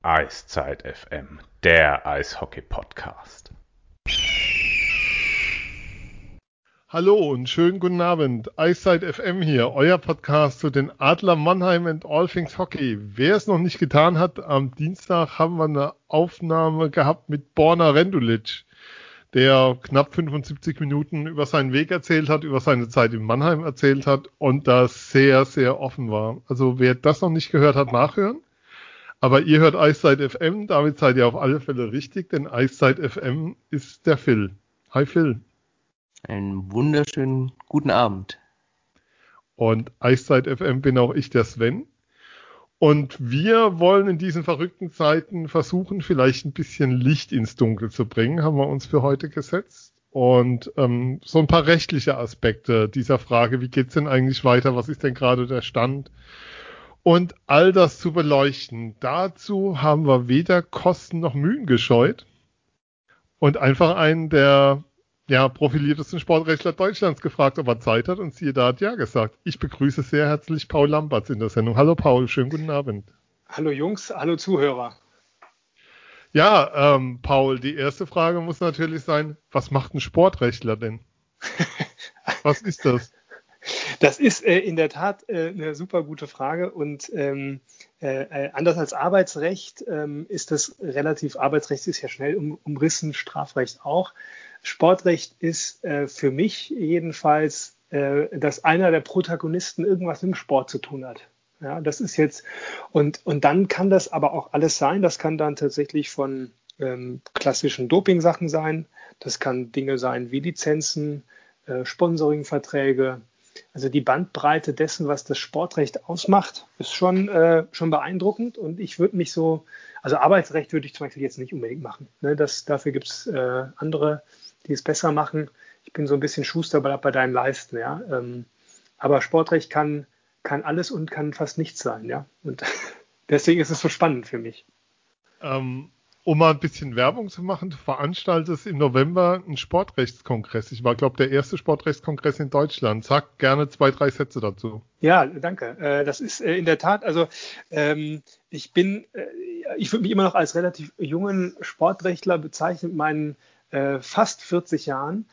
Eiszeit FM, der Eishockey-Podcast. Hallo und schönen guten Abend. Eiszeit FM hier, euer Podcast zu den Adler Mannheim and All Things Hockey. Wer es noch nicht getan hat, am Dienstag haben wir eine Aufnahme gehabt mit Borna Rendulic, der knapp 75 Minuten über seinen Weg erzählt hat, über seine Zeit in Mannheim erzählt hat und das sehr, sehr offen war. Also wer das noch nicht gehört hat, nachhören. Aber ihr hört Eiszeit FM, damit seid ihr auf alle Fälle richtig, denn Eiszeit FM ist der Phil. Hi Phil. Einen wunderschönen guten Abend. Und Eiszeit FM bin auch ich, der Sven. Und wir wollen in diesen verrückten Zeiten versuchen, vielleicht ein bisschen Licht ins Dunkel zu bringen, haben wir uns für heute gesetzt. Und so ein paar rechtliche Aspekte dieser Frage, wie geht's denn eigentlich weiter, was ist denn gerade der Stand? Und all das zu beleuchten. Dazu haben wir weder Kosten noch Mühen gescheut und einfach einen der profiliertesten Sportrechtler Deutschlands gefragt, ob er Zeit hat, und siehe da, hat ja gesagt. Ich begrüße sehr herzlich Paul Lambertz in der Sendung. Hallo Paul, schönen guten Abend. Hallo Jungs, hallo Zuhörer. Ja, Paul, die erste Frage muss natürlich sein, was macht ein Sportrechtler denn? Was ist das? Das ist in der Tat eine super gute Frage und anders als Arbeitsrecht ist das relativ, Arbeitsrecht ist ja schnell umrissen, Strafrecht auch. Sportrecht ist für mich jedenfalls, dass einer der Protagonisten irgendwas mit dem Sport zu tun hat. Ja, das ist jetzt, und dann kann das aber auch alles sein, das kann dann tatsächlich von klassischen Doping-Sachen sein, das kann Dinge sein wie Lizenzen, Sponsoring-Verträge. Also die Bandbreite dessen, was das Sportrecht ausmacht, ist schon beeindruckend, und ich würde mich also Arbeitsrecht würde ich zum Beispiel jetzt nicht unbedingt machen. Ne? Dafür gibt es andere, die es besser machen. Ich bin so ein bisschen Schuster bei deinen Leisten, ja. Aber Sportrecht kann alles und kann fast nichts sein, ja. Und deswegen ist es so spannend für mich. Um mal ein bisschen Werbung zu machen, du veranstaltest im November einen Sportrechtskongress. Ich war, glaube ich, der erste Sportrechtskongress in Deutschland. Sag gerne 2-3 Sätze dazu. Ja, danke. Das ist in der Tat, also ich würde mich immer noch als relativ jungen Sportrechtler bezeichnen mit meinen fast 40 Jahren,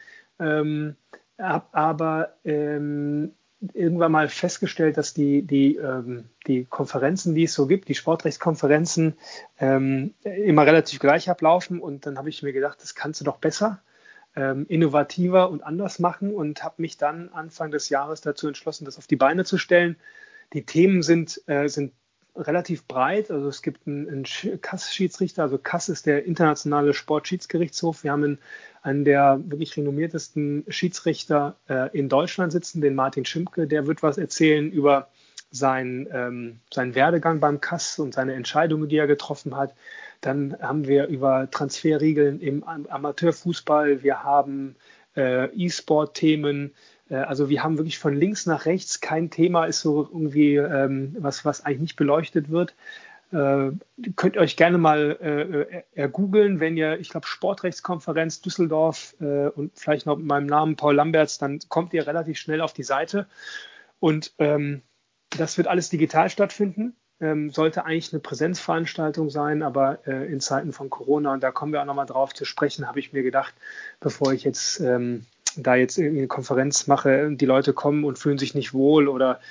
habe aber irgendwann mal festgestellt, dass die Konferenzen, die es so gibt, die Sportrechtskonferenzen, immer relativ gleich ablaufen, und dann habe ich mir gedacht, das kannst du doch besser, innovativer und anders machen, und habe mich dann Anfang des Jahres dazu entschlossen, das auf die Beine zu stellen. Die Themen sind relativ breit, also es gibt einen CAS-Schiedsrichter, also CAS ist der internationale Sportschiedsgerichtshof. Wir haben einen der wirklich renommiertesten Schiedsrichter in Deutschland sitzen, den Martin Schimke, der wird was erzählen über seinen Werdegang beim CAS und seine Entscheidungen, die er getroffen hat. Dann haben wir über Transferregeln im Amateurfußball, wir haben E-Sport-Themen. Also wir haben wirklich von links nach rechts, kein Thema ist so irgendwie was eigentlich nicht beleuchtet wird. Könnt ihr euch gerne mal ergoogeln, wenn ihr, ich glaube, Sportrechtskonferenz Düsseldorf und vielleicht noch mit meinem Namen Paul Lambertz, dann kommt ihr relativ schnell auf die Seite. Und das wird alles digital stattfinden. Sollte eigentlich eine Präsenzveranstaltung sein, aber in Zeiten von Corona, und da kommen wir auch nochmal drauf zu sprechen, habe ich mir gedacht, bevor ich jetzt da jetzt irgendwie eine Konferenz mache, die Leute kommen und fühlen sich nicht wohl oder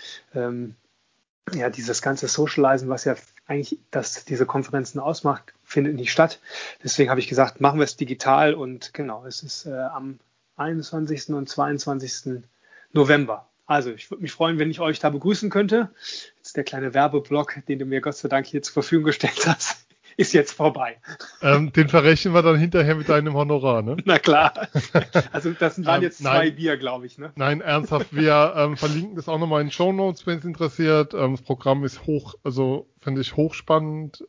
dieses ganze Socializen, was ja eigentlich diese Konferenzen ausmacht, findet nicht statt. Deswegen habe ich gesagt, machen wir es digital, und genau, es ist am 21. und 22. November. Also ich würde mich freuen, wenn ich euch da begrüßen könnte. Jetzt der kleine Werbeblock, den du mir Gott sei Dank hier zur Verfügung gestellt hast, ist jetzt vorbei. Den verrechnen wir dann hinterher mit deinem Honorar, ne? Na klar. Also das waren jetzt 2 Bier, glaube ich, ne? Nein, ernsthaft. Wir verlinken das auch nochmal in den Shownotes, wenn es interessiert. Das Programm ist finde ich hochspannend.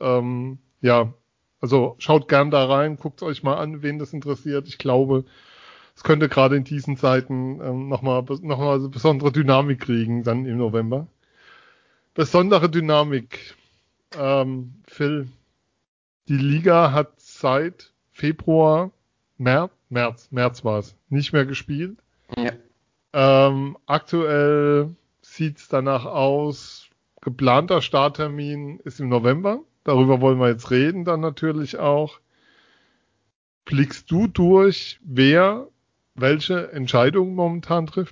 Also schaut gern da rein, guckt euch mal an, wen das interessiert. Ich glaube, es könnte gerade in diesen Zeiten nochmal eine besondere Dynamik kriegen, dann im November. Besondere Dynamik. Phil, die Liga hat seit Februar, März war es, nicht mehr gespielt. Ja. Aktuell sieht es danach aus, geplanter Starttermin ist im November. darüber wollen wir jetzt reden dann natürlich auch. Blickst du durch, wer welche Entscheidungen momentan trifft?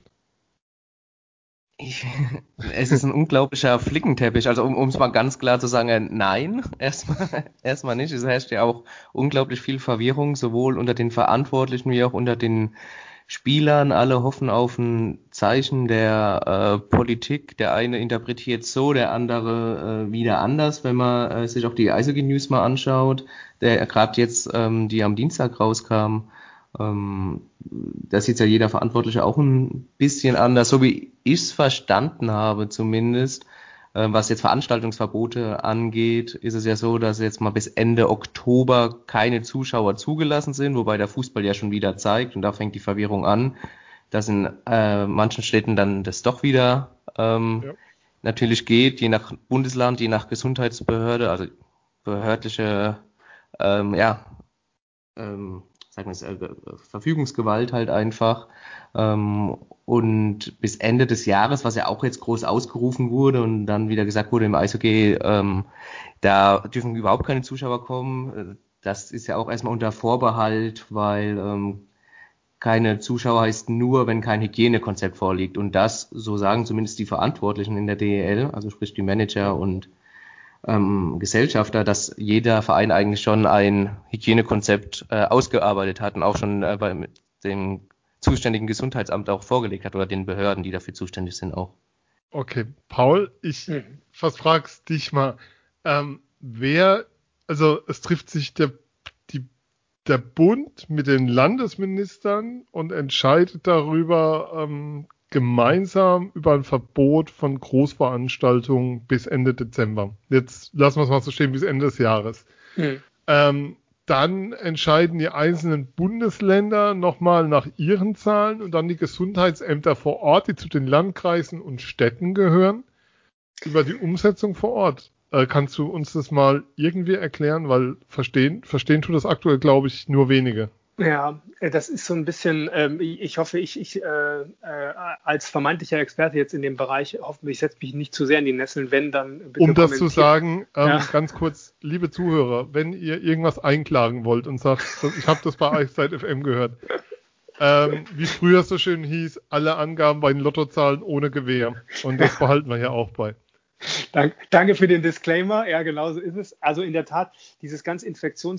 Es ist ein unglaublicher Flickenteppich. Also um es mal ganz klar zu sagen, nein, erstmal nicht. Es herrscht ja auch unglaublich viel Verwirrung, sowohl unter den Verantwortlichen wie auch unter den Spielern. Alle hoffen auf ein Zeichen der Politik. Der eine interpretiert so, der andere wieder anders, wenn man sich auch die Eishockey-News mal anschaut, der gerade jetzt, die am Dienstag rauskam. Da sieht ja jeder Verantwortliche auch ein bisschen anders, so wie ich es verstanden habe zumindest. Was jetzt Veranstaltungsverbote angeht, ist es ja so, dass jetzt mal bis Ende Oktober keine Zuschauer zugelassen sind, wobei der Fußball ja schon wieder zeigt, und da fängt die Verwirrung an, dass in manchen Städten dann das doch wieder natürlich geht, je nach Bundesland, je nach Gesundheitsbehörde, also behördliche sagen wir es, Verfügungsgewalt halt einfach. Und bis Ende des Jahres, was ja auch jetzt groß ausgerufen wurde und dann wieder gesagt wurde im Eishockey, da dürfen überhaupt keine Zuschauer kommen. Das ist ja auch erstmal unter Vorbehalt, weil keine Zuschauer heißt nur, wenn kein Hygienekonzept vorliegt. Und das, so sagen zumindest die Verantwortlichen in der DEL, also sprich die Manager und Gesellschafter, dass jeder Verein eigentlich schon ein Hygienekonzept ausgearbeitet hat und auch schon bei dem zuständigen Gesundheitsamt auch vorgelegt hat oder den Behörden, die dafür zuständig sind auch. Okay, Paul, ich frag's dich mal, also es trifft sich der Bund mit den Landesministern und entscheidet darüber, gemeinsam über ein Verbot von Großveranstaltungen bis Ende Dezember. Jetzt lassen wir es mal so stehen, bis Ende des Jahres. Dann entscheiden die einzelnen Bundesländer nochmal nach ihren Zahlen und dann die Gesundheitsämter vor Ort, die zu den Landkreisen und Städten gehören, über die Umsetzung vor Ort. Kannst du uns das mal irgendwie erklären? Weil verstehen tut das aktuell, glaube ich, nur wenige. Ja, das ist so ein bisschen, ich hoffe, ich als vermeintlicher Experte jetzt in dem Bereich, hoffentlich setze mich nicht zu sehr in die Nesseln, wenn dann bitte Um das kommentiert. zu sagen, ganz kurz, liebe Zuhörer, wenn ihr irgendwas einklagen wollt und sagt, ich habe das bei Eiszeit FM gehört, wie früher so schön hieß, alle Angaben bei den Lottozahlen ohne Gewähr. Und das behalten wir ja auch bei. Danke für den Disclaimer. Ja, genau so ist es. Also in der Tat, dieses ganze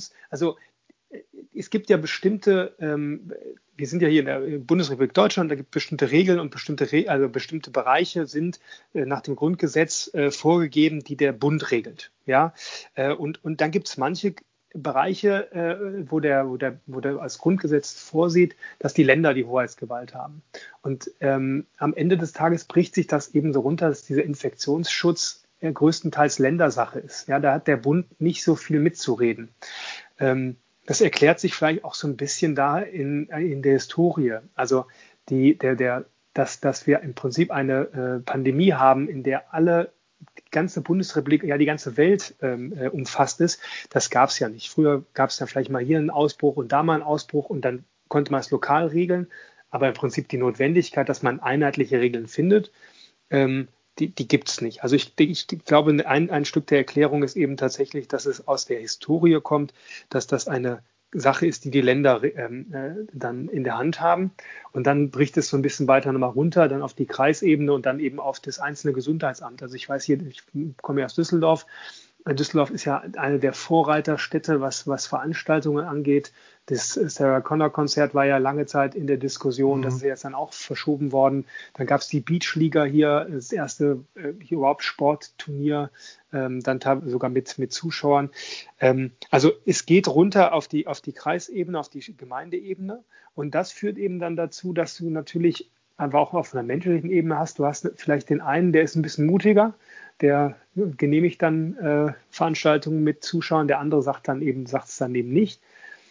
es gibt ja bestimmte, wir sind ja hier in der Bundesrepublik Deutschland, da gibt es bestimmte Regeln und bestimmte Bereiche sind nach dem Grundgesetz vorgegeben, die der Bund regelt. Ja? Und dann gibt es manche Bereiche, wo der als Grundgesetz vorsieht, dass die Länder die Hoheitsgewalt haben. Und am Ende des Tages bricht sich das eben so runter, dass dieser Infektionsschutz größtenteils Ländersache ist. Ja, da hat der Bund nicht so viel mitzureden. Das erklärt sich vielleicht auch so ein bisschen da in der Historie. Also dass wir im Prinzip eine Pandemie haben, in der die ganze Bundesrepublik, ja die ganze Welt umfasst ist, das gab es ja nicht. Früher gab es ja vielleicht mal hier einen Ausbruch und da mal einen Ausbruch und dann konnte man es lokal regeln. Aber im Prinzip die Notwendigkeit, dass man einheitliche Regeln findet, die gibt es nicht. Also ich glaube, ein Stück der Erklärung ist eben tatsächlich, dass es aus der Historie kommt, dass das eine Sache ist, die Länder dann in der Hand haben. Und dann bricht es so ein bisschen weiter nochmal runter, dann auf die Kreisebene und dann eben auf das einzelne Gesundheitsamt. Also ich weiß hier, ich komme ja aus Düsseldorf. Düsseldorf ist ja eine der Vorreiterstädte, was Veranstaltungen angeht. Das Sarah Connor Konzert war ja lange Zeit in der Diskussion, das ist jetzt dann auch verschoben worden. Dann gab es die Beachliga hier, das erste hier überhaupt Sportturnier, dann sogar mit Zuschauern. Also es geht runter auf die Kreisebene, auf die Gemeindeebene und das führt eben dann dazu, dass du natürlich einfach auch auf einer menschlichen Ebene hast. Du hast vielleicht den einen, der ist ein bisschen mutiger, der genehmigt dann Veranstaltungen mit Zuschauern, der andere sagt es dann eben nicht.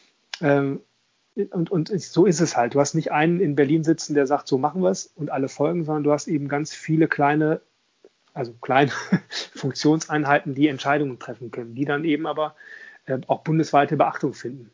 Und so ist es halt. Du hast nicht einen in Berlin sitzen, der sagt, so machen wir es und alle folgen, sondern du hast eben ganz viele kleine Funktionseinheiten, die Entscheidungen treffen können, die dann eben aber auch bundesweite Beachtung finden.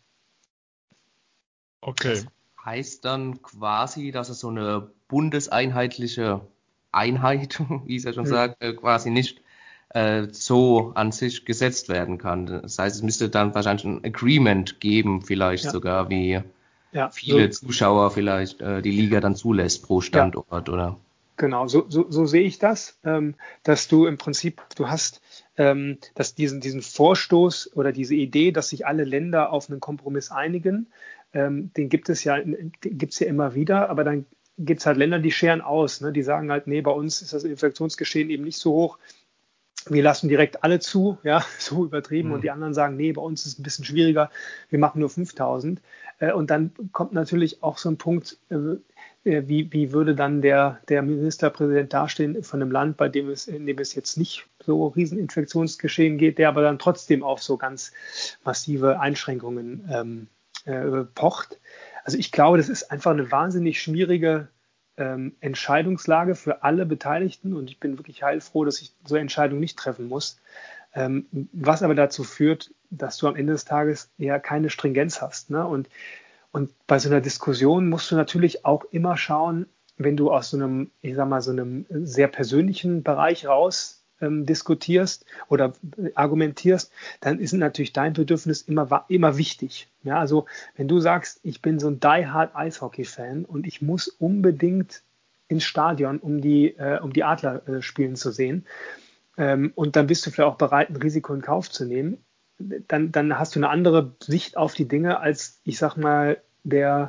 Okay. Das heißt dann quasi, dass es so eine bundeseinheitliche Einheit, wie es ja schon sagt, quasi nicht so an sich gesetzt werden kann. Das heißt, es müsste dann wahrscheinlich ein Agreement geben, vielleicht sogar, wie viele Zuschauer vielleicht die Liga dann zulässt pro Standort, oder? Genau, so sehe ich das, dass du im Prinzip, du hast dass diesen Vorstoß oder diese Idee, dass sich alle Länder auf einen Kompromiss einigen, den gibt's ja immer wieder, aber dann gibt es halt Länder, die scheren aus, ne? Die sagen halt, nee, bei uns ist das Infektionsgeschehen eben nicht so hoch, wir lassen direkt alle zu, ja, so übertrieben, und die anderen sagen, nee, bei uns ist es ein bisschen schwieriger, wir machen nur 5.000. Und dann kommt natürlich auch so ein Punkt, wie würde dann der Ministerpräsident dastehen von einem Land, in dem es jetzt nicht so riesen Infektionsgeschehen geht, der aber dann trotzdem auf so ganz massive Einschränkungen pocht. Also ich glaube, das ist einfach eine wahnsinnig schwierige Entscheidungslage für alle Beteiligten, und ich bin wirklich heilfroh, dass ich so eine Entscheidung nicht treffen muss, was aber dazu führt, dass du am Ende des Tages ja keine Stringenz hast, ne? Und bei so einer Diskussion musst du natürlich auch immer schauen, wenn du aus so einem, ich sag mal, so einem sehr persönlichen Bereich raus diskutierst oder argumentierst, dann ist natürlich dein Bedürfnis immer wichtig. Ja, also wenn du sagst, ich bin so ein die-hard Eishockey-Fan und ich muss unbedingt ins Stadion, um die Adler spielen zu sehen, und dann bist du vielleicht auch bereit, ein Risiko in Kauf zu nehmen, dann hast du eine andere Sicht auf die Dinge als, ich sag mal, der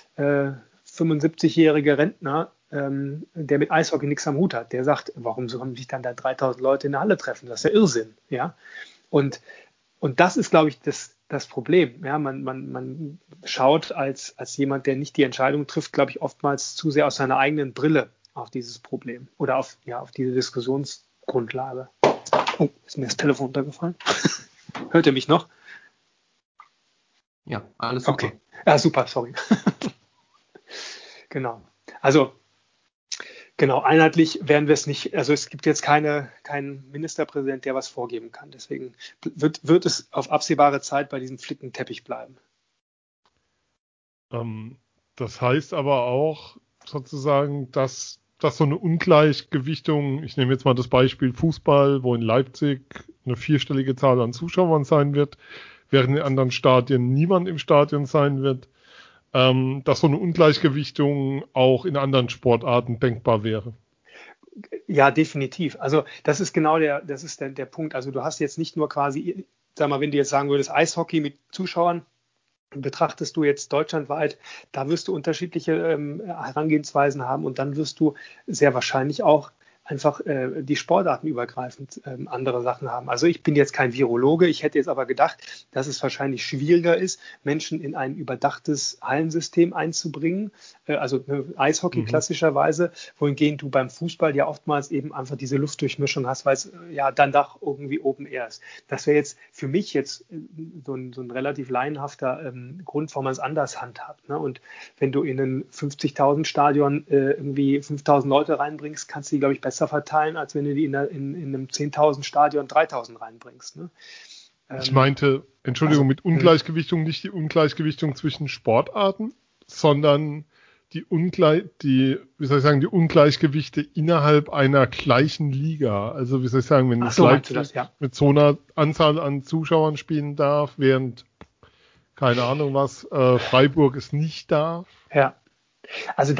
75-jährige Rentner, der mit Eishockey nichts am Hut hat. Der sagt, warum sollen sich dann da 3.000 Leute in der Halle treffen? Das ist ja Irrsinn. Ja? Und das ist, glaube ich, das Problem. Ja? Man schaut als jemand, der nicht die Entscheidung trifft, glaube ich, oftmals zu sehr aus seiner eigenen Brille auf dieses Problem oder auf diese Diskussionsgrundlage. Oh, ist mir das Telefon runtergefallen? Hört ihr mich noch? Ja, alles super. Okay. Ja, super, sorry. Genau. Also, genau, einheitlich werden wir es nicht, also es gibt jetzt keinen Ministerpräsident, der was vorgeben kann. Deswegen wird es auf absehbare Zeit bei diesem Flickenteppich bleiben. Das heißt aber auch sozusagen, dass so eine Ungleichgewichtung, ich nehme jetzt mal das Beispiel Fußball, wo in Leipzig eine 4-stellige Zahl an Zuschauern sein wird, während in anderen Stadien niemand im Stadion sein wird, dass so eine Ungleichgewichtung auch in anderen Sportarten denkbar wäre. Ja, definitiv. Also das ist genau der Punkt. Also du hast jetzt nicht nur quasi, sag mal, wenn du jetzt sagen würdest, Eishockey mit Zuschauern, betrachtest du jetzt deutschlandweit, da wirst du unterschiedliche Herangehensweisen haben, und dann wirst du sehr wahrscheinlich auch einfach die Sportarten übergreifend andere Sachen haben. Also ich bin jetzt kein Virologe, ich hätte jetzt aber gedacht, dass es wahrscheinlich schwieriger ist, Menschen in ein überdachtes Hallensystem einzubringen, also Eishockey klassischerweise, wohingegen du beim Fußball ja oftmals eben einfach diese Luftdurchmischung hast, weil es dann doch irgendwie Open Air ist. Das wäre jetzt für mich jetzt so ein relativ laienhafter Grund, warum man es anders handhabt. Ne? Und wenn du in ein 50.000 Stadion irgendwie 5.000 Leute reinbringst, kannst du die, glaube ich, besser verteilen, als wenn du die in einem 10.000 Stadion 3.000 reinbringst. Ne? Ich meinte, Entschuldigung, mit Ungleichgewichtung nicht die Ungleichgewichtung zwischen Sportarten, sondern die Ungleichgewichte innerhalb einer gleichen Liga. Also wie soll ich sagen, wenn Leipzig mit so einer Anzahl an Zuschauern spielen darf, während, keine Ahnung was, Freiburg es nicht darf. Ja, also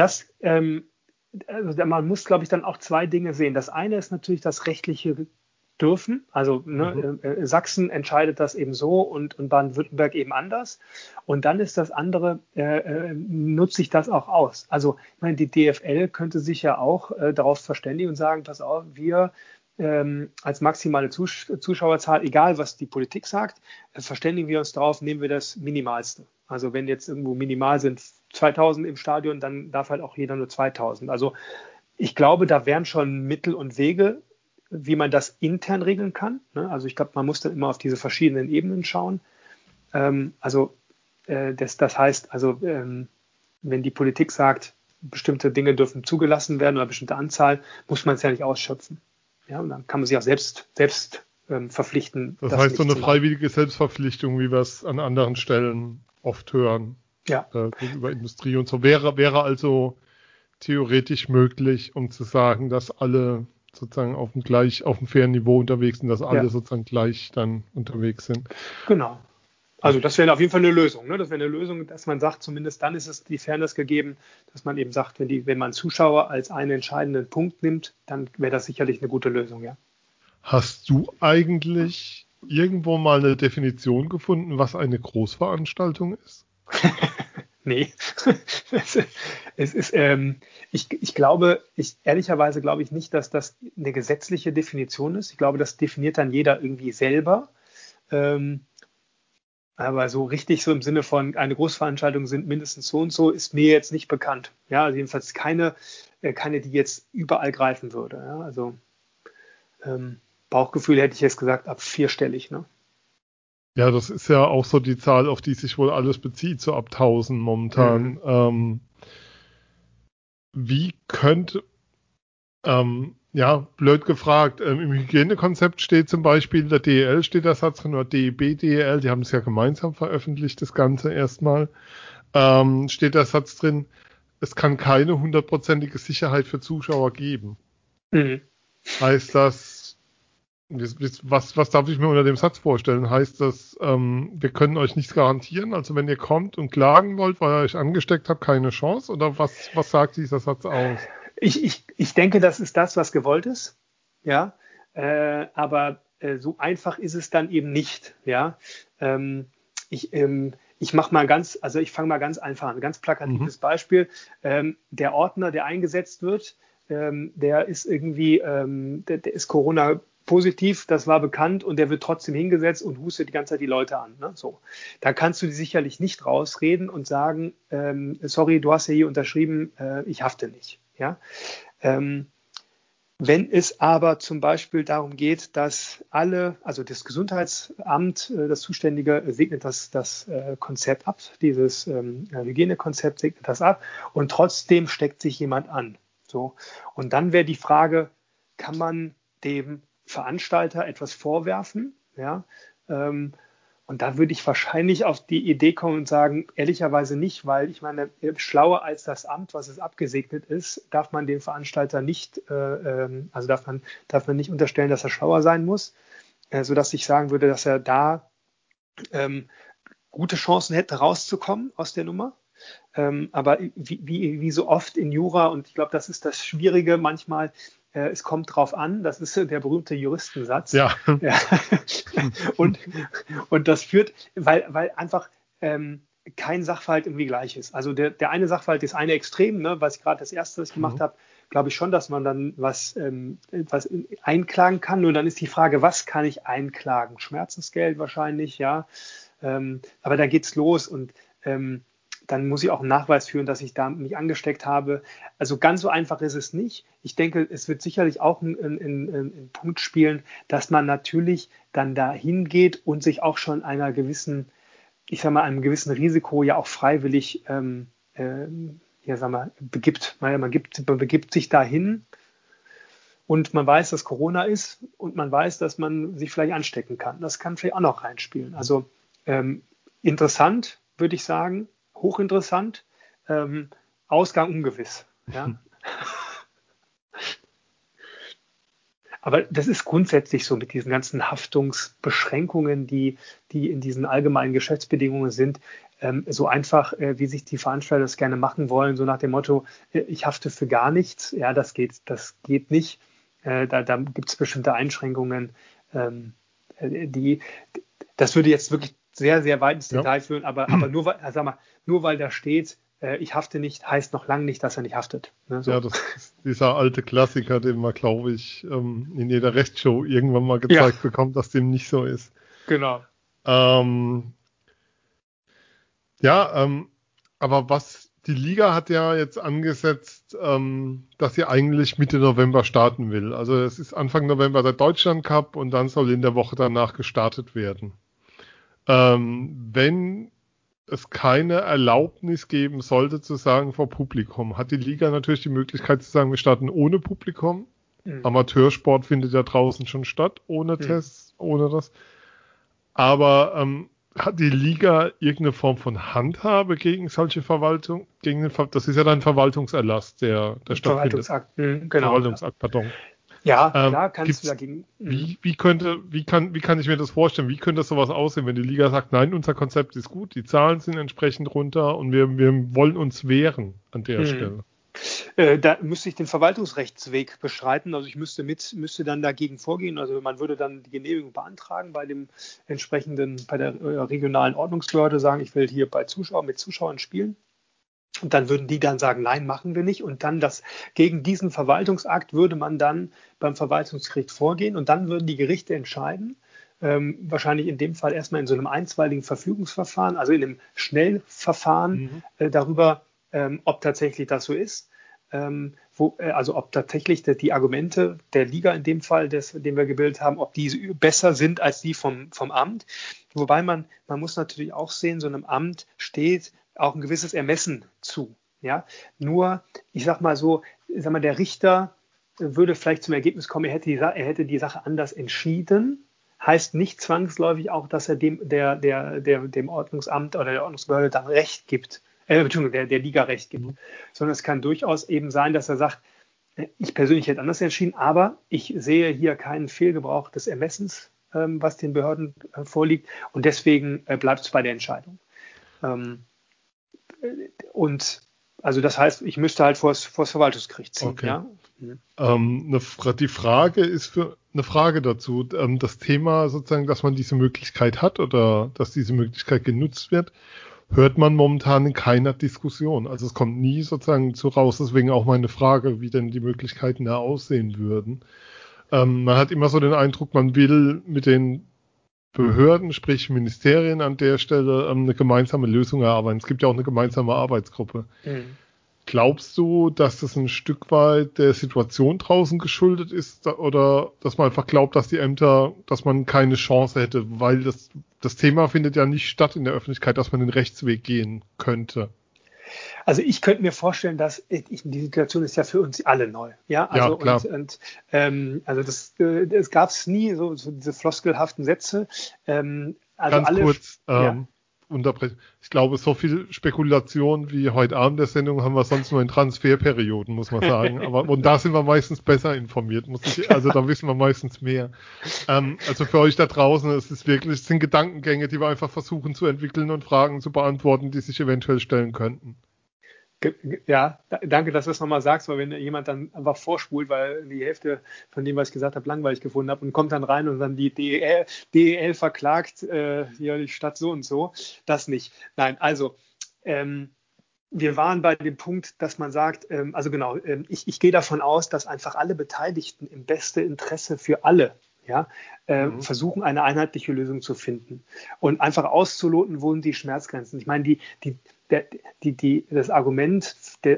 also man muss, glaube ich, dann auch zwei Dinge sehen. Das eine ist natürlich das rechtliche Dürfen. Also Sachsen entscheidet das eben so und Baden-Württemberg eben anders. Und dann ist das andere, nutze ich das auch aus. Also ich meine, die DFL könnte sich ja auch darauf verständigen und sagen, pass auf, wir als maximale Zuschauerzahl, egal was die Politik sagt, verständigen wir uns darauf, nehmen wir das Minimalste. Also wenn jetzt irgendwo minimal sind 2.000 im Stadion, dann darf halt auch jeder nur 2.000. Also ich glaube, da wären schon Mittel und Wege, wie man das intern regeln kann. Ne? Also ich glaube, man muss dann immer auf diese verschiedenen Ebenen schauen. Das heißt, wenn die Politik sagt, bestimmte Dinge dürfen zugelassen werden oder eine bestimmte Anzahl, muss man es ja nicht ausschöpfen. Ja, und dann kann man sich auch selbst verpflichten. Das heißt, so eine freiwillige Selbstverpflichtung, wie wir es an anderen Stellen oft hören, gegenüber Industrie und so, wäre also theoretisch möglich, um zu sagen, dass alle sozusagen auf dem fairen Niveau unterwegs sind, dass alle Ja. sozusagen gleich dann unterwegs sind. Genau. Also das wäre auf jeden Fall eine Lösung. Ne? Das wäre eine Lösung, dass man sagt, zumindest dann ist es die Fairness gegeben, dass man eben sagt, wenn man Zuschauer als einen entscheidenden Punkt nimmt, dann wäre das sicherlich eine gute Lösung, ja. Hast du eigentlich irgendwo mal eine Definition gefunden, was eine Großveranstaltung ist? Nee. Es ist, ehrlicherweise glaube ich nicht, dass das eine gesetzliche Definition ist. Ich glaube, das definiert dann jeder irgendwie selber. Aber so richtig so im Sinne von eine Großveranstaltung sind mindestens so und so, ist mir jetzt nicht bekannt. Ja, also jedenfalls keine, die jetzt überall greifen würde. Ja, also Bauchgefühl hätte ich jetzt gesagt, ab 4-stellig. Ne? Ja, das ist ja auch so die Zahl, auf die sich wohl alles bezieht, so ab 1000 momentan. Wie könnte, blöd gefragt, im Hygienekonzept steht zum Beispiel, der DEL steht der Satz drin, oder DEB, DEL, die haben es ja gemeinsam veröffentlicht, das Ganze erstmal, steht der Satz drin, es kann keine 100%ige Sicherheit für Zuschauer geben. Mhm. Heißt das, was darf ich mir unter dem Satz vorstellen? Heißt das, wir können euch nichts garantieren? Also wenn ihr kommt und klagen wollt, weil ihr euch angesteckt habt, keine Chance? Oder was sagt dieser Satz aus? Ich denke, das ist das, was gewollt ist. Ja, aber so einfach ist es dann eben nicht. Ja, ich fange mal ganz einfach an. Ein ganz plakatives Beispiel. Der Ordner, der eingesetzt wird, der ist irgendwie, der ist Corona positiv, das war bekannt und der wird trotzdem hingesetzt und hustet die ganze Zeit die Leute an. Ne? So. Da kannst du sicherlich nicht rausreden und sagen, sorry, du hast ja hier unterschrieben, ich hafte nicht. Ja? Wenn es aber zum Beispiel darum geht, dass also das Gesundheitsamt, das Zuständige, segnet das Konzept ab, dieses Hygienekonzept segnet das ab und trotzdem steckt sich jemand an. So. Und dann wäre die Frage, kann man dem Veranstalter etwas vorwerfen? Ja? Und da würde ich wahrscheinlich auf die Idee kommen und sagen, ehrlicherweise nicht, weil ich meine, schlauer als das Amt, was es abgesegnet ist, darf man dem Veranstalter nicht, also darf man nicht unterstellen, dass er schlauer sein muss, sodass ich sagen würde, dass er da gute Chancen hätte, rauszukommen aus der Nummer. Aber wie so oft in Jura, und ich glaube, das ist das Schwierige manchmal, es kommt drauf an, das ist der berühmte Juristensatz. Ja. Ja. Und das führt, weil einfach kein Sachverhalt irgendwie gleich ist. Also der eine Sachverhalt ist eine Extrem, ne, was ich gerade das erste gemacht habe, glaube ich schon, dass man dann was einklagen kann. Nur dann ist die Frage, was kann ich einklagen? Schmerzensgeld wahrscheinlich, ja. Aber da geht's los und dann muss ich auch einen Nachweis führen, dass ich da mich angesteckt habe. Also ganz so einfach ist es nicht. Ich denke, es wird sicherlich auch einen Punkt spielen, dass man natürlich dann da hingeht und sich auch schon einem gewissen Risiko ja auch freiwillig begibt. Man begibt sich dahin und man weiß, dass Corona ist und man weiß, dass man sich vielleicht anstecken kann. Das kann vielleicht auch noch reinspielen. Also interessant, würde ich sagen. Hochinteressant, Ausgang ungewiss. Ja? Aber das ist grundsätzlich so mit diesen ganzen Haftungsbeschränkungen, die in diesen allgemeinen Geschäftsbedingungen sind, so einfach, wie sich die Veranstalter das gerne machen wollen, so nach dem Motto, ich hafte für gar nichts. Ja, das geht nicht. Da gibt es bestimmte Einschränkungen, das würde jetzt wirklich sehr, sehr weit ins Detail führen, aber nur weil da steht, ich hafte nicht, heißt noch lange nicht, dass er nicht haftet. Ne, so. Ja, das ist dieser alte Klassiker, den man, glaube ich, in jeder Rechtsshow irgendwann mal gezeigt bekommt, dass dem nicht so ist. Genau. Aber die Liga hat ja jetzt angesetzt, dass sie eigentlich Mitte November starten will. Also es ist Anfang November der Deutschland Cup und dann soll in der Woche danach gestartet werden. Wenn es keine Erlaubnis geben sollte, zu sagen vor Publikum, hat die Liga natürlich die Möglichkeit zu sagen, wir starten ohne Publikum. Amateursport findet ja draußen schon statt, ohne Tests, ohne das. Aber hat die Liga irgendeine Form von Handhabe gegen solche Verwaltung? Das ist ja dann Verwaltungserlass, der stattfindet. Verwaltungsakt, genau. Verwaltungsakt, pardon. Ja, klar, kannst du dagegen. Wie kann ich mir das vorstellen? Wie könnte sowas aussehen, wenn die Liga sagt, nein, unser Konzept ist gut, die Zahlen sind entsprechend runter und wir wollen uns wehren an der Stelle? Da müsste ich den Verwaltungsrechtsweg beschreiten. Also ich müsste dann dagegen vorgehen. Also man würde dann die Genehmigung beantragen bei der regionalen Ordnungsbehörde, sagen, ich will hier mit Zuschauern spielen. Und dann würden die dann sagen, nein, machen wir nicht. Und dann gegen diesen Verwaltungsakt würde man dann beim Verwaltungsgericht vorgehen und dann würden die Gerichte entscheiden, wahrscheinlich in dem Fall erstmal in so einem einstweiligen Verfügungsverfahren, also in einem Schnellverfahren darüber, ob tatsächlich das so ist, also ob tatsächlich die Argumente der Liga in dem Fall, den wir gebildet haben, ob die besser sind als die vom Amt. Wobei man muss natürlich auch sehen, so einem Amt steht auch ein gewisses Ermessen zu. Ja? Nur, ich sag mal, der Richter würde vielleicht zum Ergebnis kommen, er hätte die Sache anders entschieden. Heißt nicht zwangsläufig auch, dass er dem Ordnungsamt oder der Ordnungsbehörde dann Recht gibt. Entschuldigung, der Liga Recht gibt. Sondern es kann durchaus eben sein, dass er sagt, ich persönlich hätte anders entschieden, aber ich sehe hier keinen Fehlgebrauch des Ermessens, was den Behörden vorliegt. Und deswegen bleibt es bei der Entscheidung. Und also das heißt, ich müsste halt vors Verwaltungsgericht ziehen. Okay. Ja? Die Frage ist eine Frage dazu. Das Thema sozusagen, dass man diese Möglichkeit hat oder dass diese Möglichkeit genutzt wird, hört man momentan in keiner Diskussion. Also es kommt nie sozusagen so raus. Deswegen auch meine Frage, wie denn die Möglichkeiten da aussehen würden. Man hat immer so den Eindruck, man will mit den Behörden, sprich Ministerien an der Stelle, eine gemeinsame Lösung erarbeiten. Es gibt ja auch eine gemeinsame Arbeitsgruppe. Glaubst du, dass das ein Stück weit der Situation draußen geschuldet ist oder dass man einfach glaubt, dass die Ämter, dass man keine Chance hätte, weil das Thema findet ja nicht statt in der Öffentlichkeit, dass man den Rechtsweg gehen könnte? Also ich könnte mir vorstellen, dass die Situation ist ja für uns alle neu. Ja, also ja, klar. Es gab es nie so diese floskelhaften Sätze. Kurz unterbrechen. Ich glaube, so viel Spekulation wie heute Abend der Sendung haben wir sonst nur in Transferperioden, muss man sagen. Und da sind wir meistens besser informiert, da wissen wir meistens mehr. Also für euch da draußen, es sind Gedankengänge, die wir einfach versuchen zu entwickeln und Fragen zu beantworten, die sich eventuell stellen könnten. Ja, danke, dass du das nochmal sagst, weil wenn jemand dann einfach vorspult, weil die Hälfte von dem, was ich gesagt habe, langweilig gefunden habe und kommt dann rein und dann die DEL verklagt die Stadt so und so, das nicht. Nein, also wir waren bei dem Punkt, dass man sagt, ich gehe davon aus, dass einfach alle Beteiligten im besten Interesse für alle versuchen, eine einheitliche Lösung zu finden und einfach auszuloten, wo sind die Schmerzgrenzen. Ich meine, das Argument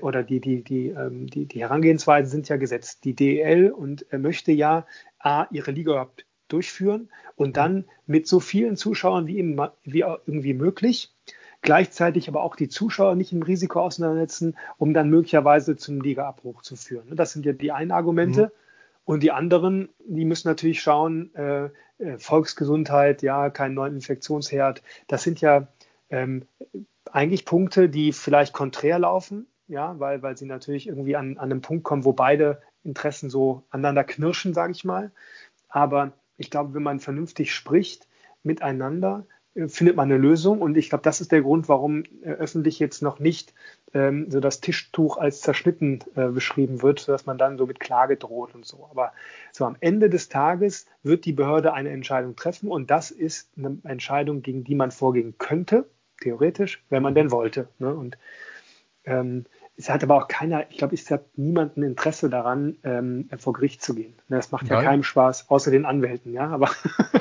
die Herangehensweisen sind ja gesetzt. Die DEL möchte ja ihre Liga überhaupt durchführen und dann mit so vielen Zuschauern wie irgendwie möglich, gleichzeitig aber auch die Zuschauer nicht im Risiko auseinandersetzen, um dann möglicherweise zum Ligaabbruch zu führen. Das sind ja die einen Argumente. Und die anderen, die müssen natürlich schauen, Volksgesundheit, ja, kein neuen Infektionsherd. Das sind ja eigentlich Punkte, die vielleicht konträr laufen, ja, weil sie natürlich irgendwie an einem Punkt kommen, wo beide Interessen so aneinander knirschen, sage ich mal. Aber ich glaube, wenn man vernünftig spricht miteinander, findet man eine Lösung. Und ich glaube, das ist der Grund, warum öffentlich jetzt noch nicht so das Tischtuch als zerschnitten beschrieben wird, sodass man dann so mit Klage droht und so. Aber so am Ende des Tages wird die Behörde eine Entscheidung treffen und das ist eine Entscheidung, gegen die man vorgehen könnte, theoretisch, wenn man denn wollte. Ne? Und es hat aber auch es hat niemand ein Interesse daran, vor Gericht zu gehen. Das macht ja keinem Spaß, außer den Anwälten, ja, aber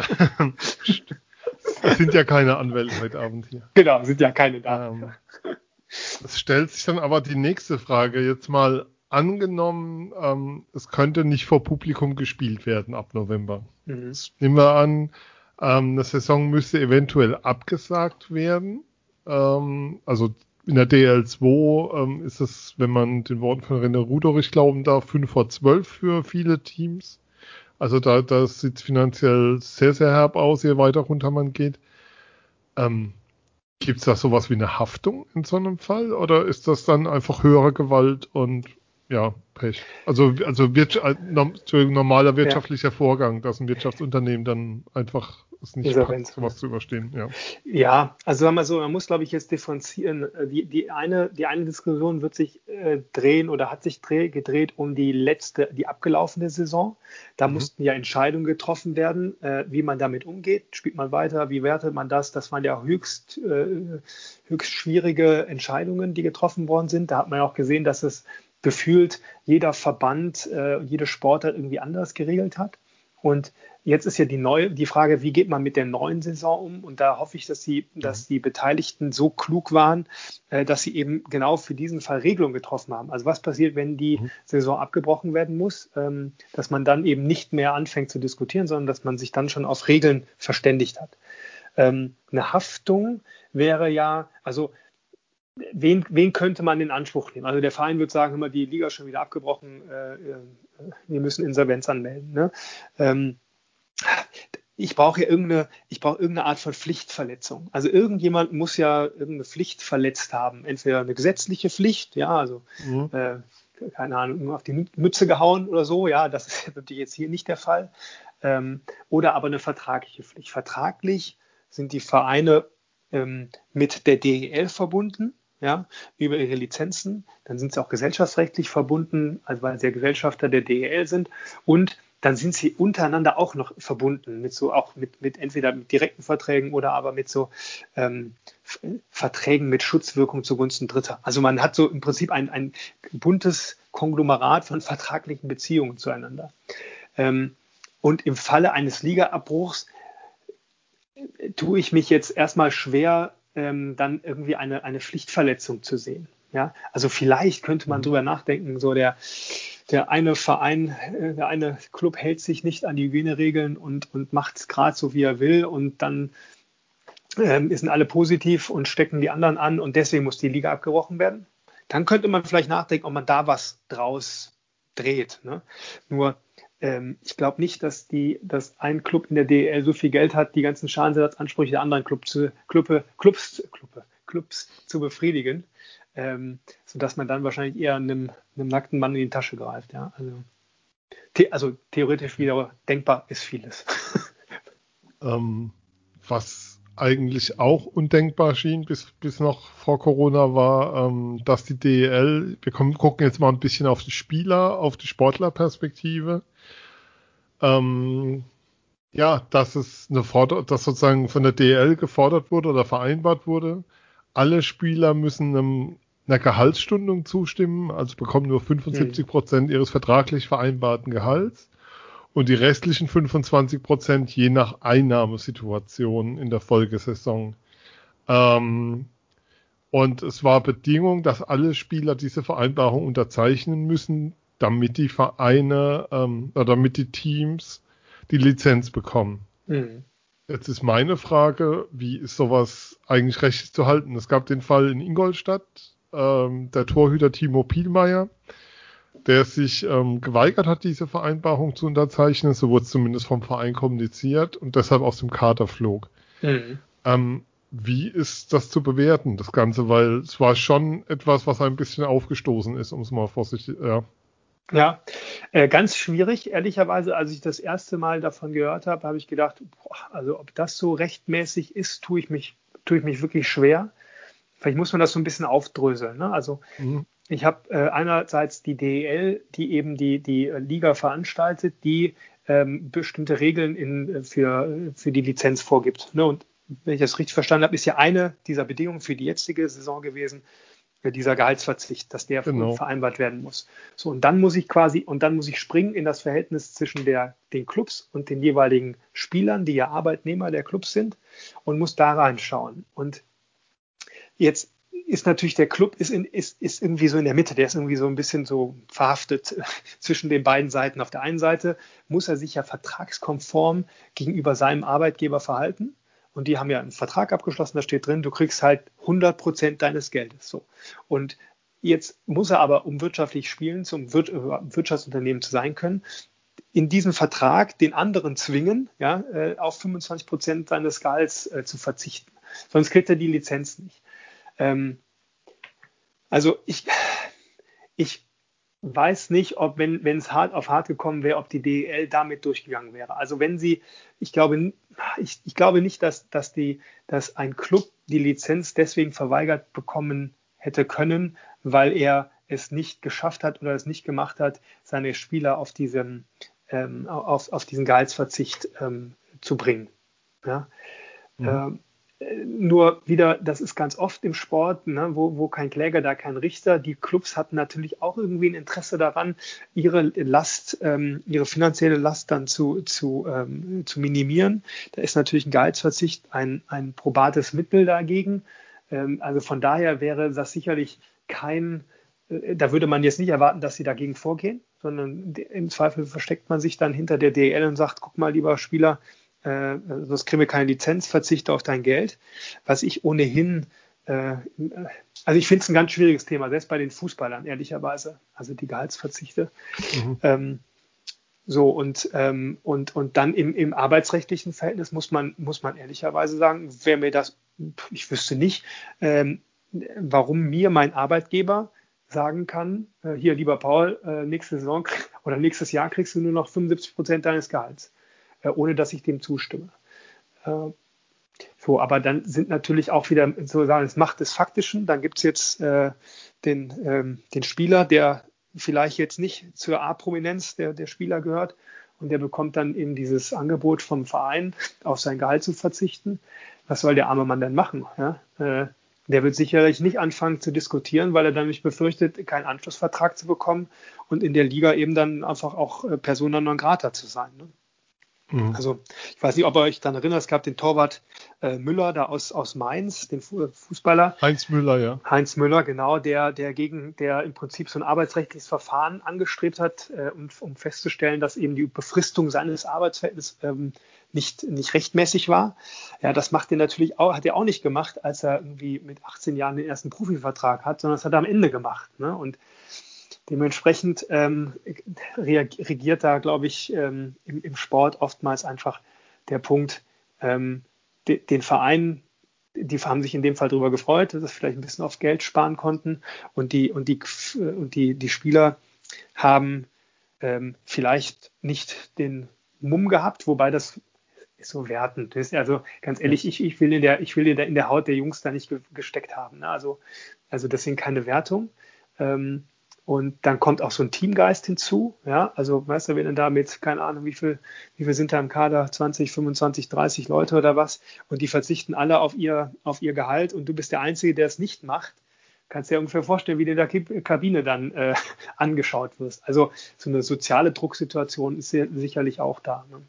es sind ja keine Anwälte heute Abend hier. Genau, sind ja keine da. Es stellt sich dann aber die nächste Frage. Jetzt mal angenommen, es könnte nicht vor Publikum gespielt werden ab November. Jetzt nehmen wir an, eine Saison müsste eventuell abgesagt werden. Also in der DL2 ist es, wenn man den Worten von René Rudorich glauben darf, 5:12 für viele Teams. Also da sieht es finanziell sehr, sehr herb aus, je weiter runter man geht. Gibt es da sowas wie eine Haftung in so einem Fall? Oder ist das dann einfach höhere Gewalt und ja, Pech. Also normaler wirtschaftlicher Vorgang, dass ein Wirtschaftsunternehmen dann einfach es nicht packt, sowas zu überstehen. Ja. Ja, also sagen wir so, man muss, glaube ich, jetzt differenzieren. Die eine Diskussion wird sich drehen oder hat sich gedreht um die abgelaufene Saison. Da mussten ja Entscheidungen getroffen werden, wie man damit umgeht. Spielt man weiter? Wie wertet man das? Das waren ja höchst schwierige Entscheidungen, die getroffen worden sind. Da hat man ja auch gesehen, dass es gefühlt jeder Verband, jede Sportart irgendwie anders geregelt hat. Und jetzt ist ja die Frage, wie geht man mit der neuen Saison um? Und da hoffe ich, dass die Beteiligten so klug waren, dass sie eben genau für diesen Fall Regelungen getroffen haben. Also was passiert, wenn die Saison abgebrochen werden muss, dass man dann eben nicht mehr anfängt zu diskutieren, sondern dass man sich dann schon auf Regeln verständigt hat. Eine Haftung wäre ja, also wen könnte man in Anspruch nehmen? Also der Verein würde sagen, immer die Liga ist schon wieder abgebrochen, wir müssen Insolvenz anmelden. Ne? Ich brauche ja irgendeine Art von Pflichtverletzung. Also irgendjemand muss ja irgendeine Pflicht verletzt haben. Entweder eine gesetzliche Pflicht, ja, also keine Ahnung, auf die Mütze gehauen oder so, ja, das ist natürlich jetzt hier nicht der Fall. Oder aber eine vertragliche Pflicht. Vertraglich sind die Vereine mit der DEL verbunden, ja, über ihre Lizenzen. Dann sind sie auch gesellschaftsrechtlich verbunden, also weil sie ja Gesellschafter der DEL sind. Und dann sind sie untereinander auch noch verbunden, mit entweder mit direkten Verträgen oder aber mit so Verträgen mit Schutzwirkung zugunsten Dritter. Also man hat so im Prinzip ein buntes Konglomerat von vertraglichen Beziehungen zueinander. Und im Falle eines Ligaabbruchs tue ich mich jetzt erstmal schwer, dann irgendwie eine Pflichtverletzung zu sehen. Ja? Also vielleicht könnte man drüber nachdenken, so der eine Verein, der eine Club hält sich nicht an die Hygieneregeln und macht es gerade so, wie er will, und dann sind alle positiv und stecken die anderen an und deswegen muss die Liga abgebrochen werden. Dann könnte man vielleicht nachdenken, ob man da was draus dreht. Ne? Nur ich glaube nicht, dass ein Club in der DEL so viel Geld hat, die ganzen Schadensersatzansprüche der anderen Clubs zu befriedigen, sodass man dann wahrscheinlich eher einem nackten Mann in die Tasche greift. Ja? Also theoretisch wieder denkbar ist vieles. Was eigentlich auch undenkbar schien bis noch vor Corona war, dass die DEL, gucken jetzt mal ein bisschen auf die Spieler, auf die Sportlerperspektive, dass dass sozusagen von der DEL gefordert wurde oder vereinbart wurde, alle Spieler müssen einer Gehaltsstundung zustimmen, also bekommen nur 75% ihres vertraglich vereinbarten Gehalts und die restlichen 25% je nach Einnahmesituation in der Folgesaison. Und es war Bedingung, dass alle Spieler diese Vereinbarung unterzeichnen müssen, damit die Vereine oder damit die Teams die Lizenz bekommen. Jetzt ist meine Frage, wie ist sowas eigentlich rechtlich zu halten? Es gab den Fall in Ingolstadt, der Torhüter Timo Pielmeier, der sich geweigert hat, diese Vereinbarung zu unterzeichnen. So wurde es zumindest vom Verein kommuniziert und deshalb aus dem Kader flog. Wie ist das zu bewerten, das Ganze? Weil es war schon etwas, was ein bisschen aufgestoßen ist, um es mal vorsichtig, Ja, ganz schwierig, ehrlicherweise. Als ich das erste Mal davon gehört habe, habe ich gedacht, also ob das so rechtmäßig ist, tue ich mich wirklich schwer. Vielleicht muss man das so ein bisschen aufdröseln. Ne? Also ich habe einerseits die DEL, die eben die Liga veranstaltet, die bestimmte Regeln für die Lizenz vorgibt. Ne? Und wenn ich das richtig verstanden habe, ist ja eine dieser Bedingungen für die jetzige Saison gewesen, dieser Gehaltsverzicht, dass der vereinbart werden muss. So, und dann muss ich springen in das Verhältnis zwischen den Clubs und den jeweiligen Spielern, die ja Arbeitnehmer der Clubs sind, und muss da reinschauen. Und jetzt ist natürlich der Club ist irgendwie so in der Mitte, der ist irgendwie so ein bisschen so verhaftet zwischen den beiden Seiten. Auf der einen Seite muss er sich ja vertragskonform gegenüber seinem Arbeitgeber verhalten. Und die haben ja einen Vertrag abgeschlossen, da steht drin, du kriegst halt 100% deines Geldes. So. Und jetzt muss er aber, um wirtschaftlich spielen, zum Wirtschaftsunternehmen zu sein können, in diesem Vertrag den anderen zwingen, ja, auf 25% seines Gehalts zu verzichten. Sonst kriegt er die Lizenz nicht. Also ich weiß nicht, ob, wenn es hart auf hart gekommen wäre, ob die DEL damit durchgegangen wäre. Also wenn sie, ich glaube nicht, dass ein Club die Lizenz deswegen verweigert bekommen hätte können, weil er es nicht geschafft hat oder es nicht gemacht hat, seine Spieler auf diesen Gehaltsverzicht zu bringen. Ja? Mhm. Nur wieder, das ist ganz oft im Sport, ne, wo kein Kläger, da kein Richter. Die Clubs hatten natürlich auch irgendwie ein Interesse daran, ihre finanzielle Last dann zu minimieren. Da ist natürlich ein Gehaltsverzicht ein probates Mittel dagegen. Also von daher wäre das sicherlich da würde man jetzt nicht erwarten, dass sie dagegen vorgehen, sondern im Zweifel versteckt man sich dann hinter der DEL und sagt, guck mal, lieber Spieler, sonst kriegen wir keine Lizenz, verzichte auf dein Geld. Was ich ohnehin, also ich finde es ein ganz schwieriges Thema, selbst bei den Fußballern, ehrlicherweise, also die Gehaltsverzichte. Mhm. Und dann im arbeitsrechtlichen Verhältnis muss man ehrlicherweise sagen, ich wüsste nicht, warum mir mein Arbeitgeber sagen kann, hier, lieber Paul, nächste Saison oder nächstes Jahr kriegst du nur noch 75% deines Gehalts, ohne dass ich dem zustimme. Aber dann sind natürlich auch wieder sozusagen das Macht des Faktischen. Dann gibt es jetzt den Spieler, der vielleicht jetzt nicht zur A-Prominenz der Spieler gehört und der bekommt dann eben dieses Angebot vom Verein, auf sein Gehalt zu verzichten. Was soll der arme Mann dann machen? Ja? Der wird sicherlich nicht anfangen zu diskutieren, weil er dann nicht befürchtet, keinen Anschlussvertrag zu bekommen und in der Liga eben dann einfach auch persona non grata zu sein. Ne? Mhm. Also ich weiß nicht, ob ihr euch dann erinnert, es gab den Torwart Müller da aus Mainz, den Fußballer. Heinz Müller, ja. Heinz Müller, genau, der im Prinzip so ein arbeitsrechtliches Verfahren angestrebt hat, um festzustellen, dass eben die Befristung seines Arbeitsverhältnisses nicht rechtmäßig war. Ja, das hat er auch nicht gemacht, als er irgendwie mit 18 Jahren den ersten Profivertrag hat, sondern das hat er am Ende gemacht. Ne? Und dementsprechend regiert da, glaube ich, im Sport oftmals einfach der Punkt, den Verein, die haben sich in dem Fall darüber gefreut, dass sie vielleicht ein bisschen auf Geld sparen konnten und die Spieler haben vielleicht nicht den Mumm gehabt, wobei das ist so wertend. Das ist also ganz ehrlich, ich will in der Haut der Jungs da nicht gesteckt haben. Ne? Also deswegen keine Wertung. Und dann kommt auch so ein Teamgeist hinzu. Ja, also weißt du, wenn du da mit, keine Ahnung, wie viel sind da im Kader, 20, 25, 30 Leute oder was, und die verzichten alle auf ihr Gehalt und du bist der Einzige, der es nicht macht, kannst du dir ungefähr vorstellen, wie du in der Kabine dann angeschaut wirst. Also so eine soziale Drucksituation ist sicherlich auch da. Ne?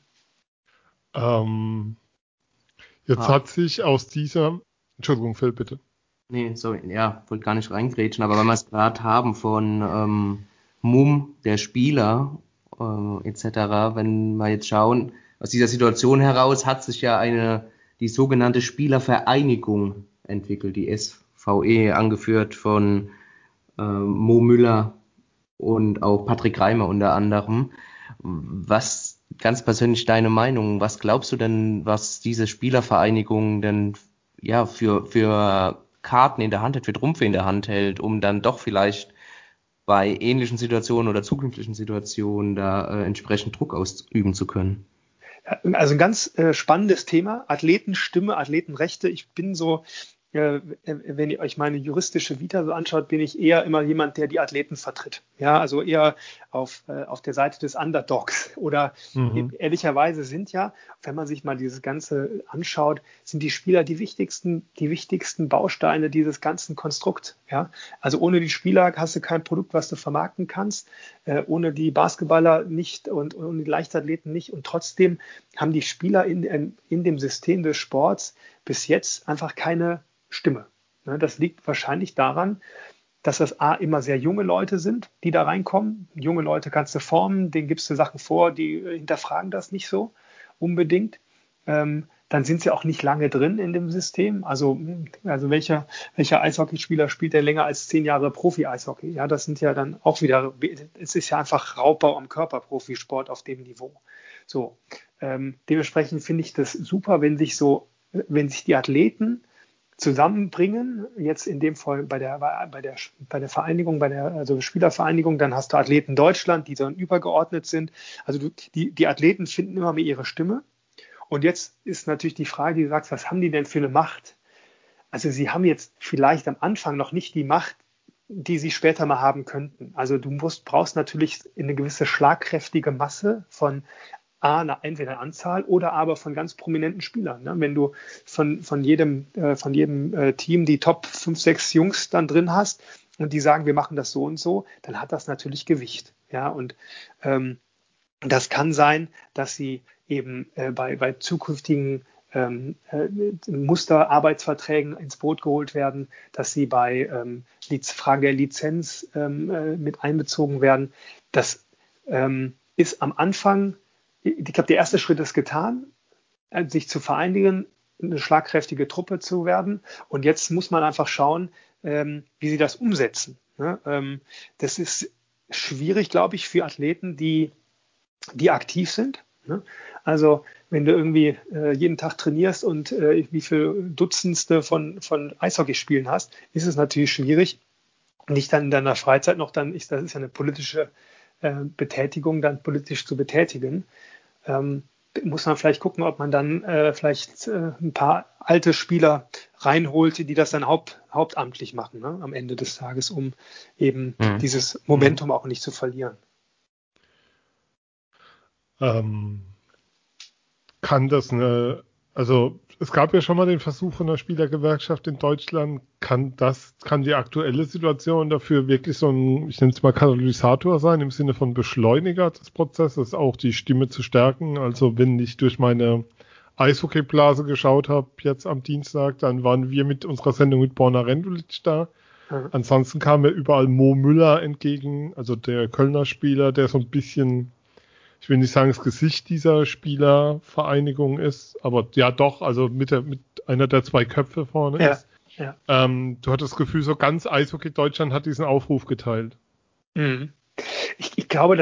Jetzt hat sich aus dieser, Entschuldigung, Phil, bitte. Nee, sorry, ja, wollte gar nicht reingrätschen, aber wenn wir es gerade haben von Mumm der Spieler etc., wenn wir jetzt schauen, aus dieser Situation heraus hat sich ja die sogenannte Spielervereinigung entwickelt, die SVE, angeführt von Mo Müller und auch Patrick Reimer unter anderem. Was ganz persönlich deine Meinung, was glaubst du denn, was diese Spielervereinigung denn ja für Karten in der Hand hält, für Trumpfe in der Hand hält, um dann doch vielleicht bei ähnlichen Situationen oder zukünftigen Situationen da entsprechend Druck ausüben zu können? Also ein ganz spannendes Thema, Athletenstimme, Athletenrechte. Ich bin so, wenn ihr euch meine juristische Vita so anschaut, bin ich eher immer jemand, der die Athleten vertritt. Ja, also eher auf der Seite des Underdogs. Oder ehrlicherweise sind ja, wenn man sich mal dieses Ganze anschaut, sind die Spieler die wichtigsten Bausteine dieses ganzen Konstrukts. Ja, also ohne die Spieler hast du kein Produkt, was du vermarkten kannst. Ohne die Basketballer nicht und ohne die Leichtathleten nicht. Und trotzdem haben die Spieler in dem System des Sports bis jetzt einfach keine Stimme. Das liegt wahrscheinlich daran, dass das immer sehr junge Leute sind, die da reinkommen. Junge Leute kannst du formen, denen gibst du Sachen vor, die hinterfragen das nicht so unbedingt. Dann sind sie auch nicht lange drin in dem System. Also welcher Eishockeyspieler spielt denn länger als 10 Jahre Profi-Eishockey? Ja, das sind ja dann auch wieder, es ist ja einfach Raubbau am Körper, Profisport auf dem Niveau. So, dementsprechend finde ich das super, wenn sich die Athleten zusammenbringen. Jetzt in dem Fall bei der Vereinigung, also Spielervereinigung, dann hast du Athleten Deutschland, die dann übergeordnet sind. Also die Athleten finden immer mehr ihre Stimme. Und jetzt ist natürlich die Frage, die du sagst, was haben die denn für eine Macht? Also sie haben jetzt vielleicht am Anfang noch nicht die Macht, die sie später mal haben könnten. Also du brauchst natürlich eine gewisse schlagkräftige Masse von entweder Anzahl oder aber von ganz prominenten Spielern. Ne? Wenn du von jedem Team die Top 5, 6 Jungs dann drin hast und die sagen, wir machen das so und so, dann hat das natürlich Gewicht. Ja, und das kann sein, dass sie eben bei zukünftigen Musterarbeitsverträgen ins Boot geholt werden, dass sie bei Fragen der Lizenz mit einbezogen werden. Das ist am Anfang, ich glaube, der erste Schritt ist getan, sich zu vereinigen, eine schlagkräftige Truppe zu werden. Und jetzt muss man einfach schauen, wie sie das umsetzen. Ne? Das ist schwierig, glaube ich, für Athleten, die aktiv sind. Ne? Also wenn du irgendwie jeden Tag trainierst und wie viele Dutzendste von Eishockeyspielen hast, ist es natürlich schwierig, nicht dann in deiner Freizeit noch das ist ja eine politische Betätigung, dann politisch zu betätigen. Muss man vielleicht gucken, ob man dann vielleicht ein paar alte Spieler reinholt, die das dann hauptamtlich machen, ne? Am Ende des Tages, um eben dieses Momentum auch nicht zu verlieren. Kann das also es gab ja schon mal den Versuch von einer Spielergewerkschaft in Deutschland, kann die aktuelle Situation dafür wirklich so ein, ich nenne es mal Katalysator sein, im Sinne von Beschleuniger des Prozesses, auch die Stimme zu stärken? Also wenn ich durch meine Eishockeyblase geschaut habe, jetzt am Dienstag, dann waren wir mit unserer Sendung mit Borna Rendulic da. Ansonsten kam mir überall Mo Müller entgegen, also der Kölner Spieler, der so ein bisschen, ich will nicht sagen, das Gesicht dieser Spielervereinigung ist, aber ja doch, also mit einer der 2 Köpfe vorne ist. Ja. Du hattest das Gefühl, so ganz Eishockey Deutschland hat diesen Aufruf geteilt. Ich glaube,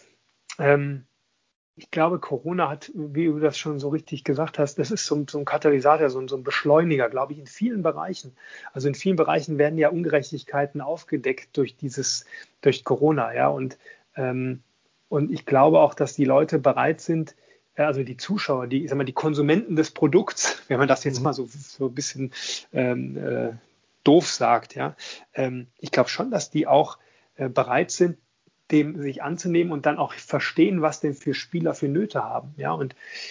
ich glaube, Corona hat, wie du das schon so richtig gesagt hast, das ist so ein Katalysator, so ein Beschleuniger, glaube ich, in vielen Bereichen. Also in vielen Bereichen werden ja Ungerechtigkeiten aufgedeckt durch Corona, ja, und ich glaube auch, dass die Leute bereit sind, also die Zuschauer, ich sag mal, die Konsumenten des Produkts, wenn man das jetzt mal so ein bisschen doof sagt, ja, ich glaube schon, dass die auch bereit sind, dem sich anzunehmen und dann auch verstehen, was denn für Spieler für Nöte haben, ja, und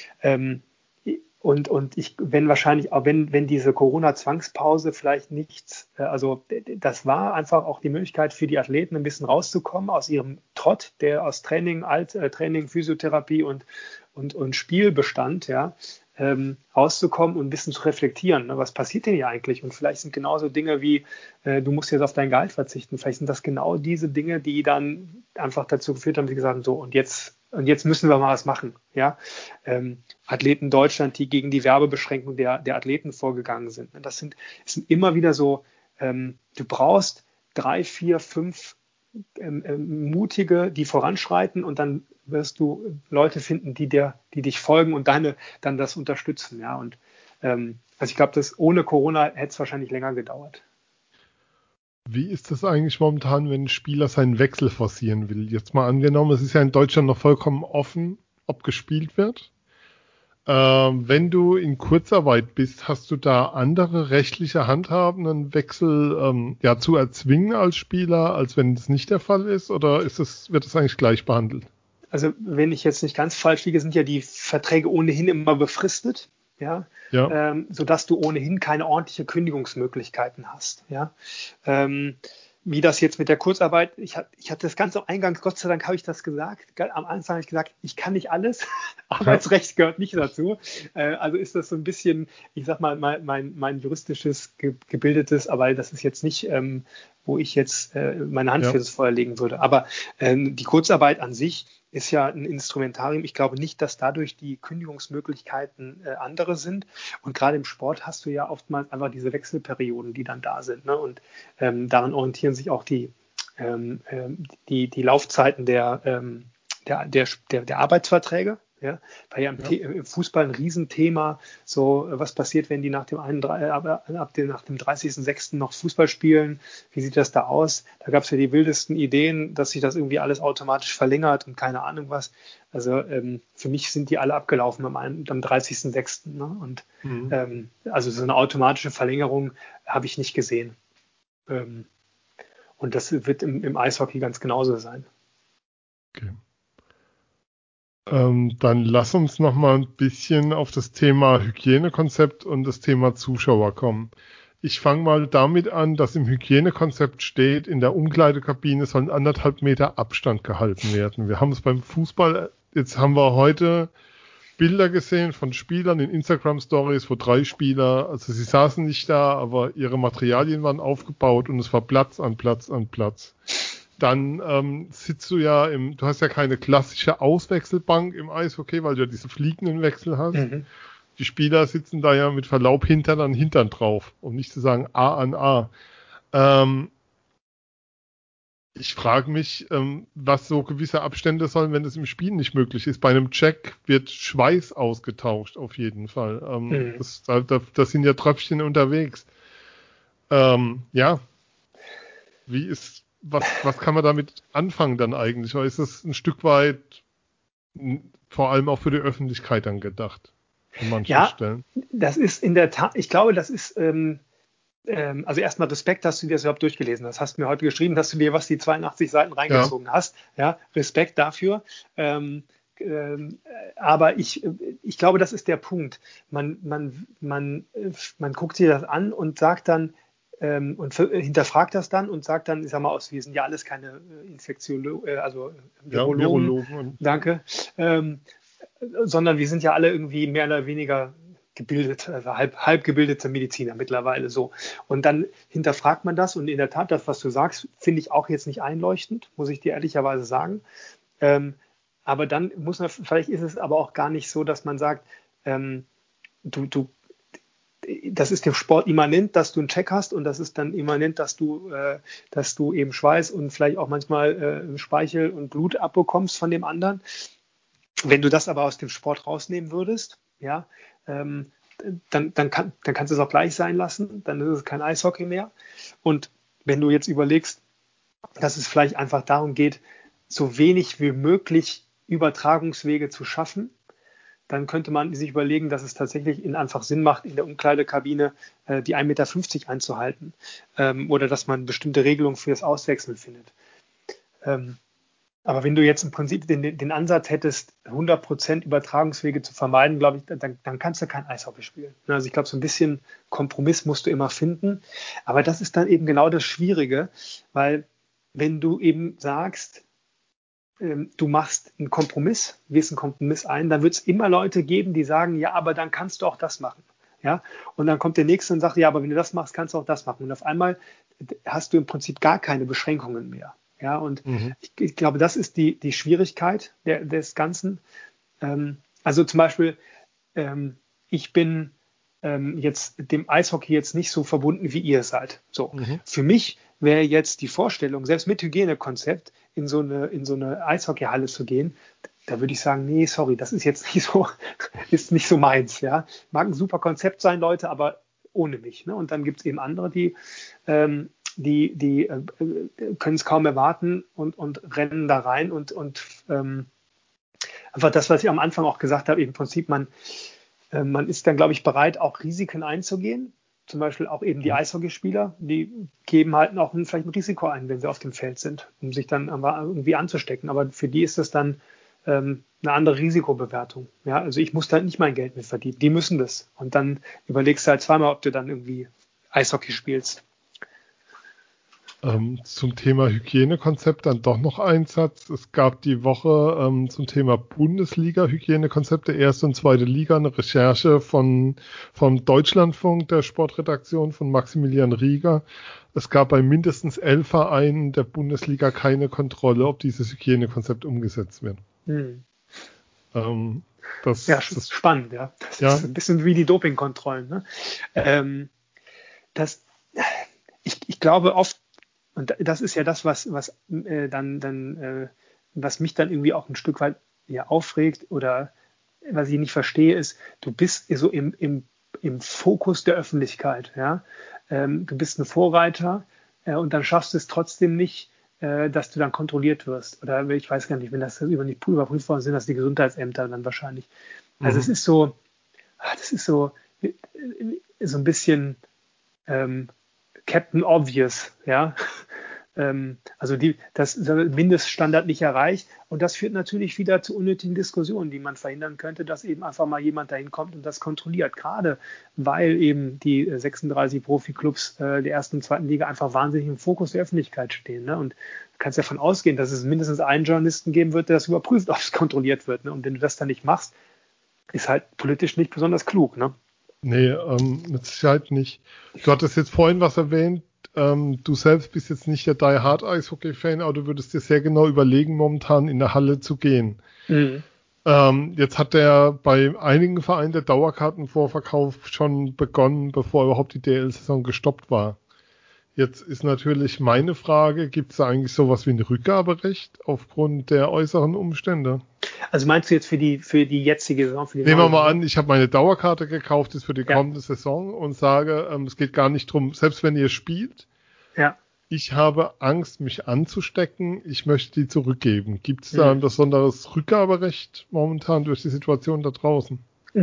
wenn wahrscheinlich, auch wenn diese Corona-Zwangspause vielleicht nichts, also das war einfach auch die Möglichkeit für die Athleten ein bisschen rauszukommen aus ihrem Trott, der aus Training, Training, Physiotherapie und Spiel bestand, ja, rauszukommen und ein bisschen zu reflektieren. Ne? Was passiert denn hier eigentlich? Und vielleicht sind genauso Dinge wie, du musst jetzt auf dein Gehalt verzichten. Vielleicht sind das genau diese Dinge, die dann einfach dazu geführt haben, die gesagt haben, so, und jetzt müssen wir mal was machen. Ja? Athleten Deutschland, die gegen die Werbebeschränkung der Athleten vorgegangen sind. Es sind immer wieder so, du brauchst 3, 4, 5 Mutige, die voranschreiten, und dann wirst du Leute finden, die dich folgen und dann das unterstützen. Ja? Und also ich glaube, ohne Corona hätte es wahrscheinlich länger gedauert. Wie ist das eigentlich momentan, wenn ein Spieler seinen Wechsel forcieren will? Jetzt mal angenommen, es ist ja in Deutschland noch vollkommen offen, ob gespielt wird. Wenn du in Kurzarbeit bist, hast du da andere rechtliche Handhaben, einen Wechsel zu erzwingen als Spieler, als wenn es nicht der Fall ist? Oder wird es eigentlich gleich behandelt? Also wenn ich jetzt nicht ganz falsch liege, sind ja die Verträge ohnehin immer befristet, ja? Sodass du ohnehin keine ordentliche Kündigungsmöglichkeiten hast. Ja? Wie das jetzt mit der Kurzarbeit, ich hatte das ganz am Eingang, Gott sei Dank habe ich das gesagt. Am Anfang habe ich gesagt, ich kann nicht alles, Arbeitsrecht gehört nicht dazu. Also ist das so ein bisschen, ich sag mal, mein juristisches gebildetes, aber das ist jetzt nicht, wo ich jetzt meine Hand für das Feuer legen würde. Aber die Kurzarbeit an sich ist ja ein Instrumentarium. Ich glaube nicht, dass dadurch die Kündigungsmöglichkeiten andere sind. Und gerade im Sport hast du ja oftmals einfach diese Wechselperioden, die dann da sind. Ne? Und daran orientieren sich auch die Laufzeiten der Arbeitsverträge. Ja, war ja im Fußball ein Riesenthema. So, was passiert, wenn die nach dem 30.06. noch Fußball spielen? Wie sieht das da aus? Da gab es ja die wildesten Ideen, dass sich das irgendwie alles automatisch verlängert und keine Ahnung was. Also für mich sind die alle abgelaufen am 30.06. Ne? Und also so eine automatische Verlängerung habe ich nicht gesehen. Und das wird im Eishockey ganz genauso sein. Okay. Dann lass uns noch mal ein bisschen auf das Thema Hygienekonzept und das Thema Zuschauer kommen. Ich fange mal damit an, dass im Hygienekonzept steht, in der Umkleidekabine sollen 1,5 Meter Abstand gehalten werden. Wir haben es beim Fußball, jetzt haben wir heute Bilder gesehen von Spielern in Instagram-Stories, wo 3 Spieler, also sie saßen nicht da, aber ihre Materialien waren aufgebaut und es war Platz an Platz an Platz. Dann sitzt du ja du hast ja keine klassische Auswechselbank im Eishockey, weil du ja diese fliegenden Wechsel hast. Mhm. Die Spieler sitzen da ja mit Verlaub Hintern an Hintern drauf, um nicht zu sagen A an A. Ich frage mich, was so gewisse Abstände sollen, wenn es im Spiel nicht möglich ist. Bei einem Check wird Schweiß ausgetauscht, auf jeden Fall. Das sind ja Tröpfchen unterwegs. Ja, was kann man damit anfangen dann eigentlich? Oder ist das ein Stück weit vor allem auch für die Öffentlichkeit dann gedacht? An manchen Stellen? Das ist in der Tat, ich glaube, das ist, also erstmal Respekt, dass du dir das überhaupt durchgelesen hast. Hast mir heute geschrieben, dass du dir die 82 Seiten reingezogen hast. Ja, Respekt dafür. Aber ich glaube, das ist der Punkt. Man guckt sich das an und sagt dann, und hinterfragt das dann und sagt dann, ich sag mal, wir sind ja alles keine Infektiologen, also Virologen. Danke. Sondern wir sind ja alle irgendwie mehr oder weniger gebildet, also halb gebildete Mediziner mittlerweile so. Und dann hinterfragt man das und in der Tat, das, was du sagst, finde ich auch jetzt nicht einleuchtend, muss ich dir ehrlicherweise sagen. Aber dann vielleicht ist es aber auch gar nicht so, dass man sagt, das ist dem Sport immanent, dass du einen Check hast und das ist dann immanent, dass du eben Schweiß und vielleicht auch manchmal Speichel und Blut abbekommst von dem anderen. Wenn du das aber aus dem Sport rausnehmen würdest, ja, dann kannst du es auch gleich sein lassen, dann ist es kein Eishockey mehr. Und wenn du jetzt überlegst, dass es vielleicht einfach darum geht, so wenig wie möglich Übertragungswege zu schaffen, dann könnte man sich überlegen, dass es tatsächlich einfach Sinn macht, in der Umkleidekabine die 1,50 Meter einzuhalten oder dass man bestimmte Regelungen für das Auswechseln findet. Aber wenn du jetzt im Prinzip den Ansatz hättest, 100% Übertragungswege zu vermeiden, glaube ich, dann kannst du kein Eishockey spielen. Also ich glaube, so ein bisschen Kompromiss musst du immer finden. Aber das ist dann eben genau das Schwierige, weil wenn du eben sagst, du machst einen Kompromiss, gehst einen Kompromiss ein, dann wird es immer Leute geben, die sagen, ja, aber dann kannst du auch das machen. Ja? Und dann kommt der Nächste und sagt, ja, aber wenn du das machst, kannst du auch das machen. Und auf einmal hast du im Prinzip gar keine Beschränkungen mehr. Ja, und ich glaube, das ist die Schwierigkeit des Ganzen. Also zum Beispiel, ich bin jetzt dem Eishockey jetzt nicht so verbunden, wie ihr seid. So. Für mich wäre jetzt die Vorstellung, selbst mit Hygienekonzept in so eine Eishockeyhalle zu gehen, da würde ich sagen, nee, sorry, das ist jetzt ist nicht so meins. Ja? Mag ein super Konzept sein, Leute, aber ohne mich. Ne? Und dann gibt es eben andere, die können es kaum erwarten und rennen da rein und einfach das, was ich am Anfang auch gesagt habe, im Prinzip man ist dann, glaube ich, bereit, auch Risiken einzugehen. Zum Beispiel auch eben die Eishockeyspieler, die geben halt auch vielleicht ein Risiko ein, wenn sie auf dem Feld sind, um sich dann irgendwie anzustecken. Aber für die ist das dann eine andere Risikobewertung. Ja, also ich muss da nicht mein Geld mit verdienen. Die müssen das. Und dann überlegst du halt zweimal, ob du dann irgendwie Eishockey spielst. Zum Thema Hygienekonzept dann doch noch ein Satz. Es gab die Woche zum Thema Bundesliga-Hygienekonzepte, erste und zweite Liga, eine Recherche vom Deutschlandfunk, der Sportredaktion von Maximilian Rieger. Es gab bei mindestens 11 Vereinen der Bundesliga keine Kontrolle, ob dieses Hygienekonzept umgesetzt wird. Das ist spannend, ja. Das ist ein bisschen wie die Dopingkontrollen. Ne? Ich glaube oft, und das ist ja das, was mich dann irgendwie auch ein Stück weit aufregt oder was ich nicht verstehe, ist, du bist so im Fokus der Öffentlichkeit. Ja? Du bist ein Vorreiter und dann schaffst du es trotzdem nicht, dass du dann kontrolliert wirst. Oder ich weiß gar nicht, wenn das überprüft worden sind, das die Gesundheitsämter dann wahrscheinlich. Also es ist so, das ist so ein bisschen Captain Obvious, ja. Also das Mindeststandard nicht erreicht. Und das führt natürlich wieder zu unnötigen Diskussionen, die man verhindern könnte, dass eben einfach mal jemand dahin kommt und das kontrolliert. Gerade weil eben die 36 Profiklubs der ersten und zweiten Liga einfach wahnsinnig im Fokus der Öffentlichkeit stehen. Ne? Und du kannst davon ausgehen, dass es mindestens einen Journalisten geben wird, der das überprüft, ob es kontrolliert wird. Ne? Und wenn du das dann nicht machst, ist halt politisch nicht besonders klug. Ne? Nee, mit Sicherheit nicht. Du hattest jetzt vorhin was erwähnt. Du selbst bist jetzt nicht der Die Hard Eishockey-Fan, aber du würdest dir sehr genau überlegen, momentan in der Halle zu gehen. Mhm. Jetzt hat der bei einigen Vereinen der Dauerkartenvorverkauf schon begonnen, bevor überhaupt die DL-Saison gestoppt war. Jetzt ist natürlich meine Frage, gibt es da eigentlich sowas wie ein Rückgaberecht aufgrund der äußeren Umstände? Also meinst du jetzt für die jetzige Saison? Nehmen wir mal an, ich habe meine Dauerkarte gekauft, ist für die kommende Saison und sage, es geht gar nicht drum, selbst wenn ihr spielt, ich habe Angst, mich anzustecken, ich möchte die zurückgeben. Gibt es da ein besonderes Rückgaberecht momentan durch die Situation da draußen?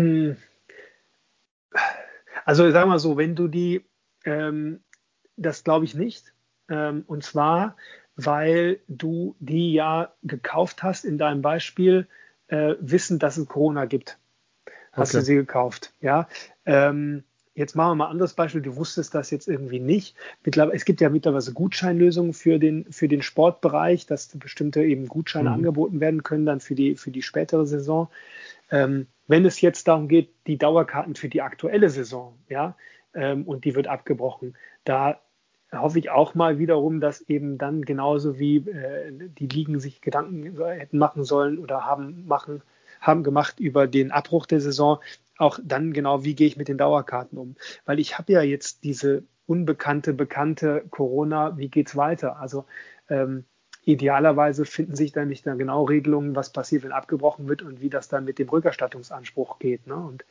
Also sagen wir so, wenn du das glaube ich nicht. Und zwar, weil du die ja gekauft hast in deinem Beispiel, wissend, dass es Corona gibt. Hast du sie gekauft, ja. Jetzt machen wir mal ein anderes Beispiel. Du wusstest das jetzt irgendwie nicht. Es gibt ja mittlerweile Gutscheinlösungen für den Sportbereich, dass bestimmte eben Gutscheine angeboten werden können dann für die spätere Saison. Wenn es jetzt darum geht, die Dauerkarten für die aktuelle Saison, ja, und die wird abgebrochen, da hoffe ich auch mal wiederum, dass eben dann genauso wie die Ligen sich Gedanken hätten machen sollen oder haben gemacht über den Abbruch der Saison, auch dann genau, wie gehe ich mit den Dauerkarten um? Weil ich habe ja jetzt diese bekannte Corona, wie geht's weiter? Also idealerweise finden sich dann nicht genau Regelungen, was passiert, wenn abgebrochen wird und wie das dann mit dem Rückerstattungsanspruch geht. Ne? Und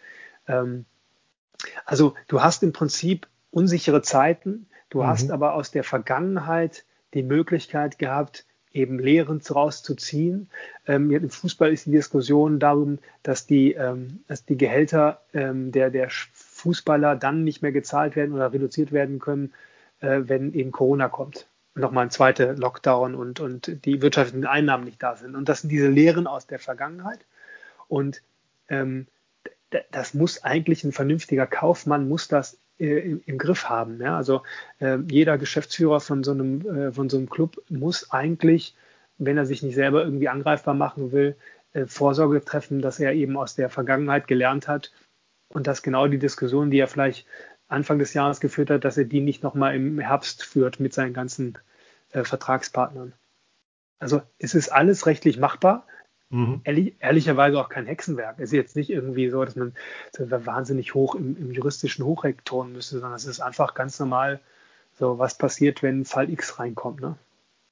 also du hast im Prinzip unsichere Zeiten, du hast aber aus der Vergangenheit die Möglichkeit gehabt, eben Lehren rauszuziehen. Im Fußball ist die Diskussion darum, dass die Gehälter der Fußballer dann nicht mehr gezahlt werden oder reduziert werden können, wenn eben Corona kommt. Nochmal ein zweiter Lockdown und die wirtschaftlichen Einnahmen nicht da sind. Und das sind diese Lehren aus der Vergangenheit. Und das muss eigentlich ein vernünftiger Kaufmann muss das im Griff haben. Ja? Also jeder Geschäftsführer von so einem Club muss eigentlich, wenn er sich nicht selber irgendwie angreifbar machen will, Vorsorge treffen, dass er eben aus der Vergangenheit gelernt hat und dass genau die Diskussion, die er vielleicht Anfang des Jahres geführt hat, dass er die nicht nochmal im Herbst führt mit seinen ganzen Vertragspartnern. Also es ist alles rechtlich machbar. Ehrlicherweise auch kein Hexenwerk. Es ist jetzt nicht irgendwie so, dass man wahnsinnig hoch im juristischen Hochreck turnen müsste, sondern es ist einfach ganz normal so, was passiert, wenn Fall X reinkommt. Ne?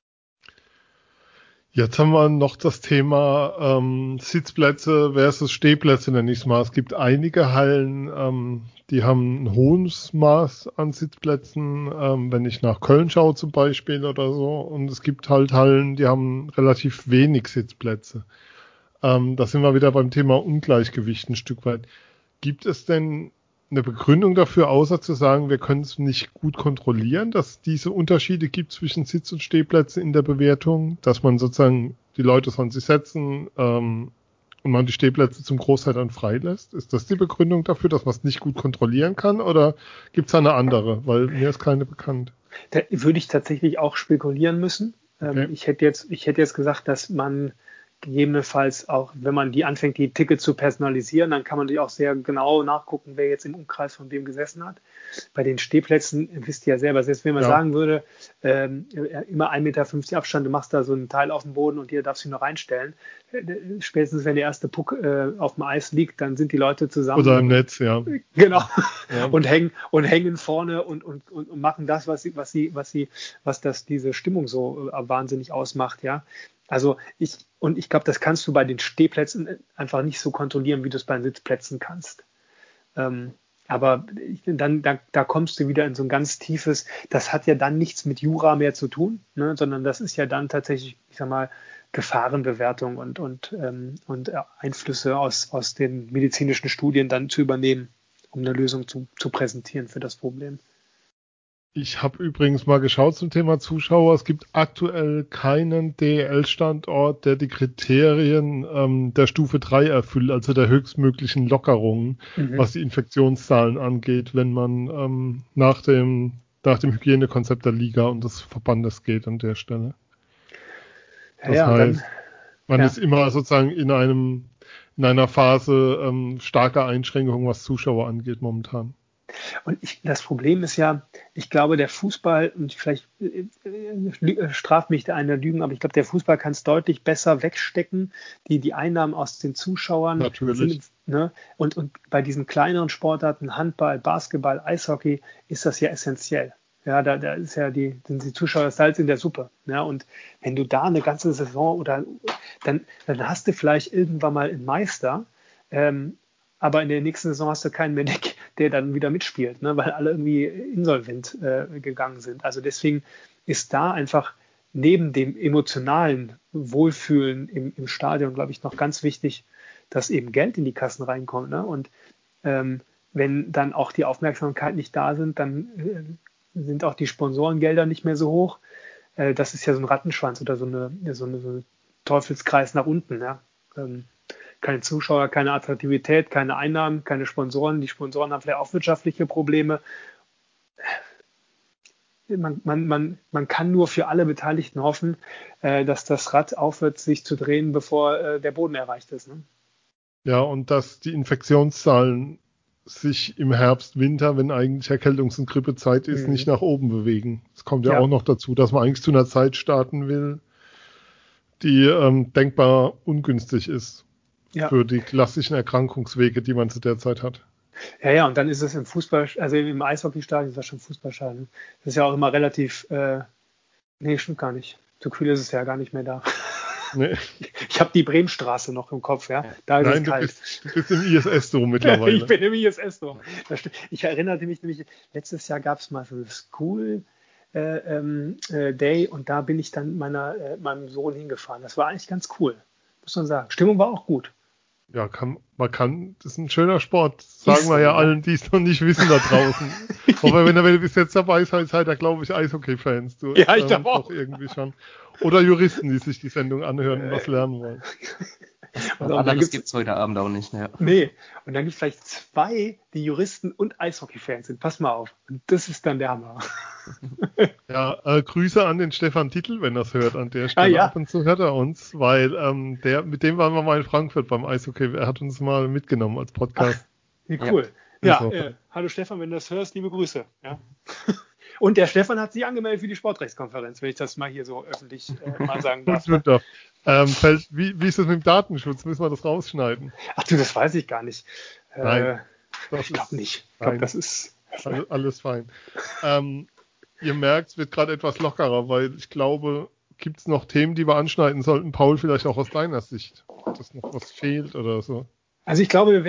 Jetzt haben wir noch das Thema Sitzplätze versus Stehplätze, nenne ich es mal. Es gibt einige Hallen, die haben ein hohes Maß an Sitzplätzen, wenn ich nach Köln schaue zum Beispiel oder so. Und es gibt halt Hallen, die haben relativ wenig Sitzplätze. Da sind wir wieder beim Thema Ungleichgewicht ein Stück weit. Gibt es denn eine Begründung dafür, außer zu sagen, wir können es nicht gut kontrollieren, dass es diese Unterschiede gibt zwischen Sitz- und Stehplätzen in der Bewertung, dass man sozusagen die Leute sollen sich setzen und man die Stehplätze zum Großteil dann freilässt? Ist das die Begründung dafür, dass man es nicht gut kontrollieren kann oder gibt es eine andere? Weil mir ist keine bekannt. Da würde ich tatsächlich auch spekulieren müssen. Okay. Ich hätte jetzt gesagt, dass man gegebenenfalls auch, wenn man anfängt, die Tickets zu personalisieren, dann kann man natürlich auch sehr genau nachgucken, wer jetzt im Umkreis von wem gesessen hat. Bei den Stehplätzen wisst ihr ja selber, selbst wenn man sagen würde, immer 1,50 Meter Abstand, du machst da so ein Teil auf dem Boden und hier darfst du ihn noch reinstellen. Spätestens, wenn der erste Puck auf dem Eis liegt, dann sind die Leute zusammen. Oder im Netz, ja. Genau. Ja. Und hängen vorne und machen das, was diese Stimmung so wahnsinnig ausmacht, ja. Also ich glaube, das kannst du bei den Stehplätzen einfach nicht so kontrollieren, wie du es bei den Sitzplätzen kannst. Aber da kommst du wieder in so ein ganz tiefes, das hat ja dann nichts mit Jura mehr zu tun, ne, sondern das ist ja dann tatsächlich, ich sag mal, Gefahrenbewertung und Einflüsse aus den medizinischen Studien dann zu übernehmen, um eine Lösung zu präsentieren für das Problem. Ich habe übrigens mal geschaut zum Thema Zuschauer. Es gibt aktuell keinen DEL-Standort, der die Kriterien der Stufe 3 erfüllt, also der höchstmöglichen Lockerungen, was die Infektionszahlen angeht, wenn man nach dem Hygienekonzept der Liga und des Verbandes geht an der Stelle. Das heißt, man ist immer sozusagen in einer Phase starker Einschränkungen, was Zuschauer angeht momentan. Und das Problem ist ja, ich glaube, der Fußball, und vielleicht straft mich der eine Lügen, aber ich glaube, der Fußball kann es deutlich besser wegstecken, die Einnahmen aus den Zuschauern. Natürlich. Ne? Und bei diesen kleineren Sportarten, Handball, Basketball, Eishockey, ist das ja essentiell. Ja, da ist ja sind die Zuschauer das Salz in der Suppe. Ja, und wenn du da eine ganze Saison dann hast du vielleicht irgendwann mal einen Meister, aber in der nächsten Saison hast du keinen mehr, der dann wieder mitspielt, ne, weil alle irgendwie insolvent gegangen sind. Also deswegen ist da einfach neben dem emotionalen Wohlfühlen im Stadion, glaube ich, noch ganz wichtig, dass eben Geld in die Kassen reinkommt. Ne? Und wenn dann auch die Aufmerksamkeit nicht da sind, dann sind auch die Sponsorengelder nicht mehr so hoch. Das ist ja so ein Rattenschwanz oder so eine Teufelskreis nach unten. Ja? Keine Zuschauer, keine Attraktivität, keine Einnahmen, keine Sponsoren. Die Sponsoren haben vielleicht auch wirtschaftliche Probleme. Man kann nur für alle Beteiligten hoffen, dass das Rad aufhört, sich zu drehen, bevor der Boden erreicht ist. Ne? Ja, und dass die Infektionszahlen sich im Herbst, Winter, wenn eigentlich Erkältungs- und Grippezeit ist, nicht nach oben bewegen. Es kommt ja auch noch dazu, dass man eigentlich zu einer Zeit starten will, die denkbar ungünstig ist für die klassischen Erkrankungswege, die man zu der Zeit hat. Ja, und dann ist es im Fußball, also im Eishockeystadion ist das schon Fußballstadion. Das ist ja auch immer relativ, nee, stimmt gar nicht. So kühl ist es ja gar nicht mehr da. Nee. Ich habe die Bremenstraße noch im Kopf, ja. Da ist es kalt. Du bist im ISS-Dom mittlerweile. Ich bin im ISS-Dom. Ich erinnerte mich nämlich, letztes Jahr gab es mal so eine School Day und da bin ich dann meinem Sohn hingefahren. Das war eigentlich ganz cool, muss man sagen. Stimmung war auch gut. Ja, das ist ein schöner Sport. Sagen wir ja allen, die es noch nicht wissen da draußen. Aber wenn ihr bis jetzt dabei seid, seid ihr, glaube ich, Eishockey-Fans. Ja, ich glaube auch. Irgendwie schon. Oder Juristen, die sich die Sendung anhören und was lernen wollen. Und anderes gibt es heute Abend auch nicht. Ja. Nee, und dann gibt es vielleicht 2, die Juristen und Eishockey-Fans sind. Pass mal auf. Und das ist dann der Hammer. Ja, Grüße an den Stefan Tittel, wenn er es hört an der Stelle. Ja. Ab und zu hört er uns, weil mit dem waren wir mal in Frankfurt beim Eishockey. Er hat uns mal mitgenommen als Podcast. Ach, wie cool. Ja, hallo Stefan, wenn du das hörst, liebe Grüße. Ja. Und der Stefan hat sich angemeldet für die Sportrechtskonferenz, wenn ich das mal hier so öffentlich mal sagen darf. Wie ist das mit dem Datenschutz? Müssen wir das rausschneiden? Ach du, das weiß ich gar nicht. Nein. Ich glaube nicht. Ich glaube, das ist... Alles fein. Ihr merkt, es wird gerade etwas lockerer, weil ich glaube, gibt es noch Themen, die wir anschneiden sollten? Paul, vielleicht auch aus deiner Sicht, dass noch was fehlt oder so. Also ich glaube,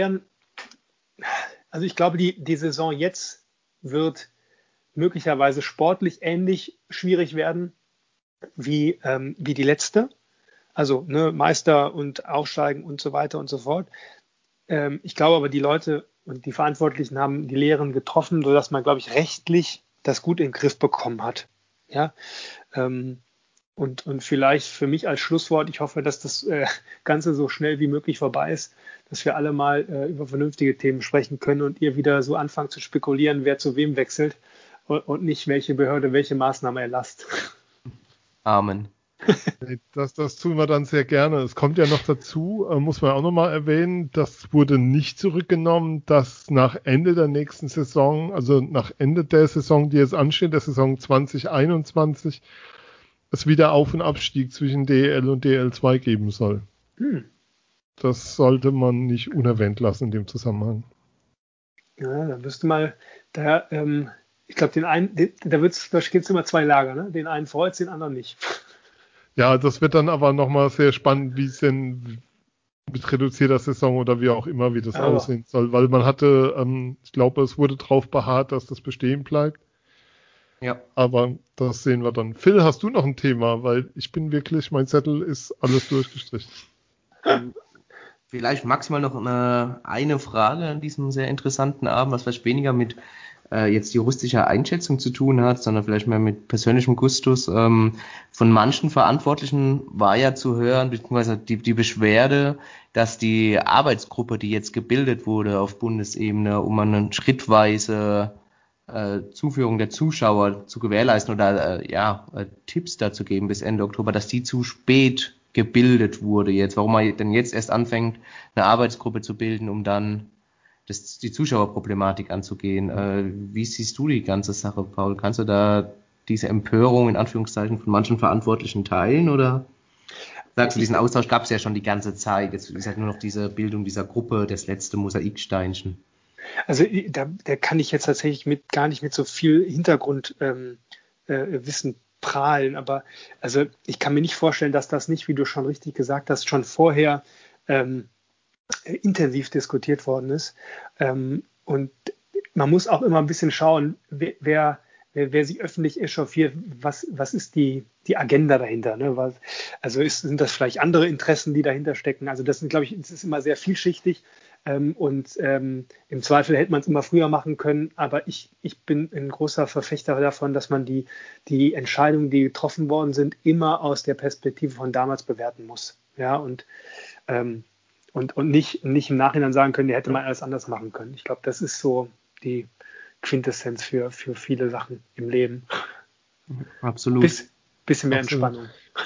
die Saison jetzt wird möglicherweise sportlich ähnlich schwierig werden wie die letzte. Also Meister und Aufsteigen und so weiter und so fort. Ich glaube aber, die Leute und die Verantwortlichen haben die Lehren getroffen, sodass man, glaube ich, rechtlich das gut in den Griff bekommen hat. Ja. Und vielleicht für mich als Schlusswort, ich hoffe, dass das Ganze so schnell wie möglich vorbei ist, dass wir alle mal über vernünftige Themen sprechen können und ihr wieder so anfangt zu spekulieren, wer zu wem wechselt und nicht, welche Behörde welche Maßnahme erlasst. Amen. Das tun wir dann sehr gerne. Es kommt ja noch dazu, muss man auch nochmal erwähnen, das wurde nicht zurückgenommen, dass nach Ende der nächsten Saison, also nach Ende der Saison, die jetzt ansteht, der Saison 2021, es wieder Auf- und Abstieg zwischen DEL und DEL2 geben soll. Das sollte man nicht unerwähnt lassen in dem Zusammenhang. Ja, da müsste mal, ich glaube, da gibt es immer 2 Lager, ne? Den einen freut es, den anderen nicht. Ja, das wird dann aber nochmal sehr spannend, wie es denn mit reduzierter Saison oder wie auch immer, wie das aussehen soll. Weil man hatte, ich glaube, es wurde drauf beharrt, dass das bestehen bleibt. Ja. Aber das sehen wir dann. Phil, hast du noch ein Thema? Weil ich bin wirklich, mein Zettel ist alles durchgestrichen. Vielleicht maximal noch eine Frage an diesem sehr interessanten Abend, was vielleicht weniger mit jetzt juristischer Einschätzung zu tun hat, sondern vielleicht mehr mit persönlichem Gustus. Von manchen Verantwortlichen war ja zu hören, beziehungsweise die Beschwerde, dass die Arbeitsgruppe, die jetzt gebildet wurde auf Bundesebene, um eine schrittweise Zuführung der Zuschauer zu gewährleisten oder Tipps dazu geben bis Ende Oktober, dass die zu spät gebildet wurde jetzt. Warum man denn jetzt erst anfängt, eine Arbeitsgruppe zu bilden, um dann die Zuschauerproblematik anzugehen. Wie siehst du die ganze Sache, Paul? Kannst du da diese Empörung in Anführungszeichen von manchen Verantwortlichen teilen oder sagst du, diesen Austausch gab es ja schon die ganze Zeit, jetzt ist halt nur noch diese Bildung dieser Gruppe, das letzte Mosaiksteinchen? Also da kann ich jetzt tatsächlich gar nicht mit so viel Hintergrundwissen prahlen, aber also ich kann mir nicht vorstellen, dass das nicht, wie du schon richtig gesagt hast, schon vorher intensiv diskutiert worden ist. Und man muss auch immer ein bisschen schauen, wer sich öffentlich echauffiert, was ist die Agenda dahinter? Ne? Sind das vielleicht andere Interessen, die dahinter stecken? Also das sind, glaube ich, es ist immer sehr vielschichtig. Und im Zweifel hätte man es immer früher machen können, aber ich bin ein großer Verfechter davon, dass man die Entscheidungen, die getroffen worden sind, immer aus der Perspektive von damals bewerten muss. Ja, und nicht im Nachhinein sagen können, die hätte man alles anders machen können. Ich glaube, das ist so die Quintessenz für viele Sachen im Leben. Absolut. Bisschen mehr Entspannung.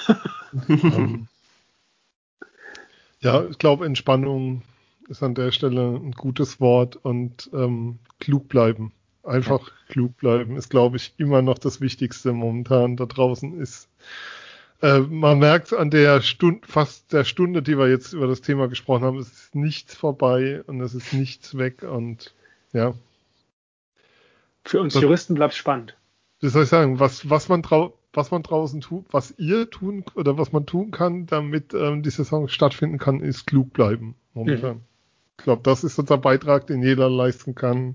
Ja, ich glaube, Entspannung ist an der Stelle ein gutes Wort und klug bleiben. Einfach klug bleiben ist, glaube ich, immer noch das Wichtigste momentan da draußen ist. Man merkt an der fast der Stunde, die wir jetzt über das Thema gesprochen haben, es ist nichts vorbei und es ist nichts weg und ja. Für uns Juristen bleibt es spannend. Wie soll ich sagen, was man draußen tut, was ihr tun oder was man tun kann, damit die Saison stattfinden kann, ist klug bleiben momentan. Ich glaube, das ist unser Beitrag, den jeder leisten kann,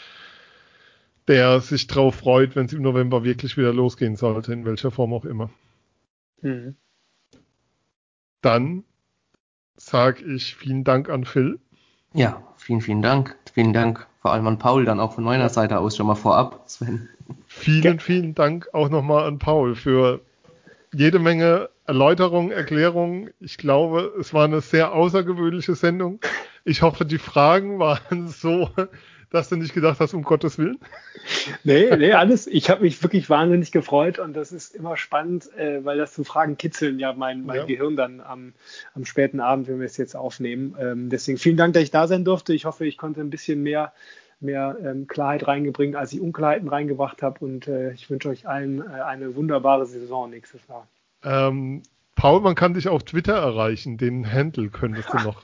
der sich drauf freut, wenn es im November wirklich wieder losgehen sollte, in welcher Form auch immer. Mhm. Dann sage ich vielen Dank an Phil. Ja, vielen Dank. Vielen Dank vor allem an Paul, dann auch von meiner Seite aus schon mal vorab, Sven. Vielen Dank auch nochmal an Paul für jede Menge Erläuterungen, Erklärungen. Ich glaube, es war eine sehr außergewöhnliche Sendung. Ich hoffe, die Fragen waren so, dass du nicht gedacht hast, um Gottes Willen. Nee, alles. Ich habe mich wirklich wahnsinnig gefreut und das ist immer spannend, weil das zu Fragen kitzeln ja mein Gehirn dann am späten Abend, wenn wir es jetzt aufnehmen. Deswegen vielen Dank, dass ich da sein durfte. Ich hoffe, ich konnte ein bisschen mehr Klarheit reingebringen, als ich Unklarheiten reingebracht habe und ich wünsche euch allen eine wunderbare Saison nächstes Jahr. Paul, man kann dich auf Twitter erreichen. Den Handle könntest du noch.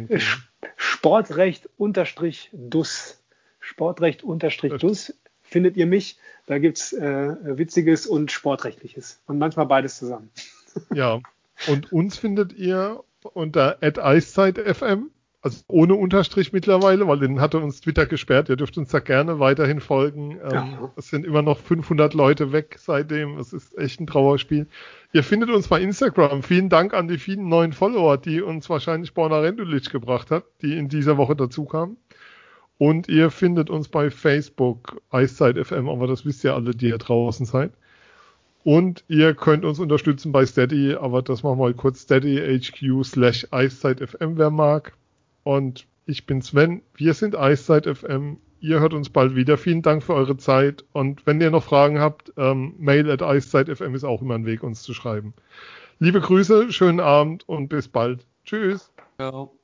Sportrecht_dus. Sportrecht_dus findet ihr mich. Da gibt es Witziges und Sportrechtliches. Und manchmal beides zusammen. Ja, und uns findet ihr unter @eiszeit_fm. Also ohne Unterstrich mittlerweile, weil den hatte uns Twitter gesperrt. Ihr dürft uns da gerne weiterhin folgen. Es sind immer noch 500 Leute weg seitdem. Es ist echt ein Trauerspiel. Ihr findet uns bei Instagram. Vielen Dank an die vielen neuen Follower, die uns wahrscheinlich Borna Rendulic gebracht hat, die in dieser Woche dazu kamen. Und ihr findet uns bei Facebook, Eiszeit_fm, aber das wisst ihr alle, die hier draußen seid. Und ihr könnt uns unterstützen bei Steady, aber das machen wir mal kurz. steadyhq/Eiszeit_fm, wer mag. Und ich bin Sven, wir sind Eiszeit_fm, ihr hört uns bald wieder. Vielen Dank für eure Zeit und wenn ihr noch Fragen habt, mail@eiszeit_fm ist auch immer ein Weg, uns zu schreiben. Liebe Grüße, schönen Abend und bis bald. Tschüss. Ciao.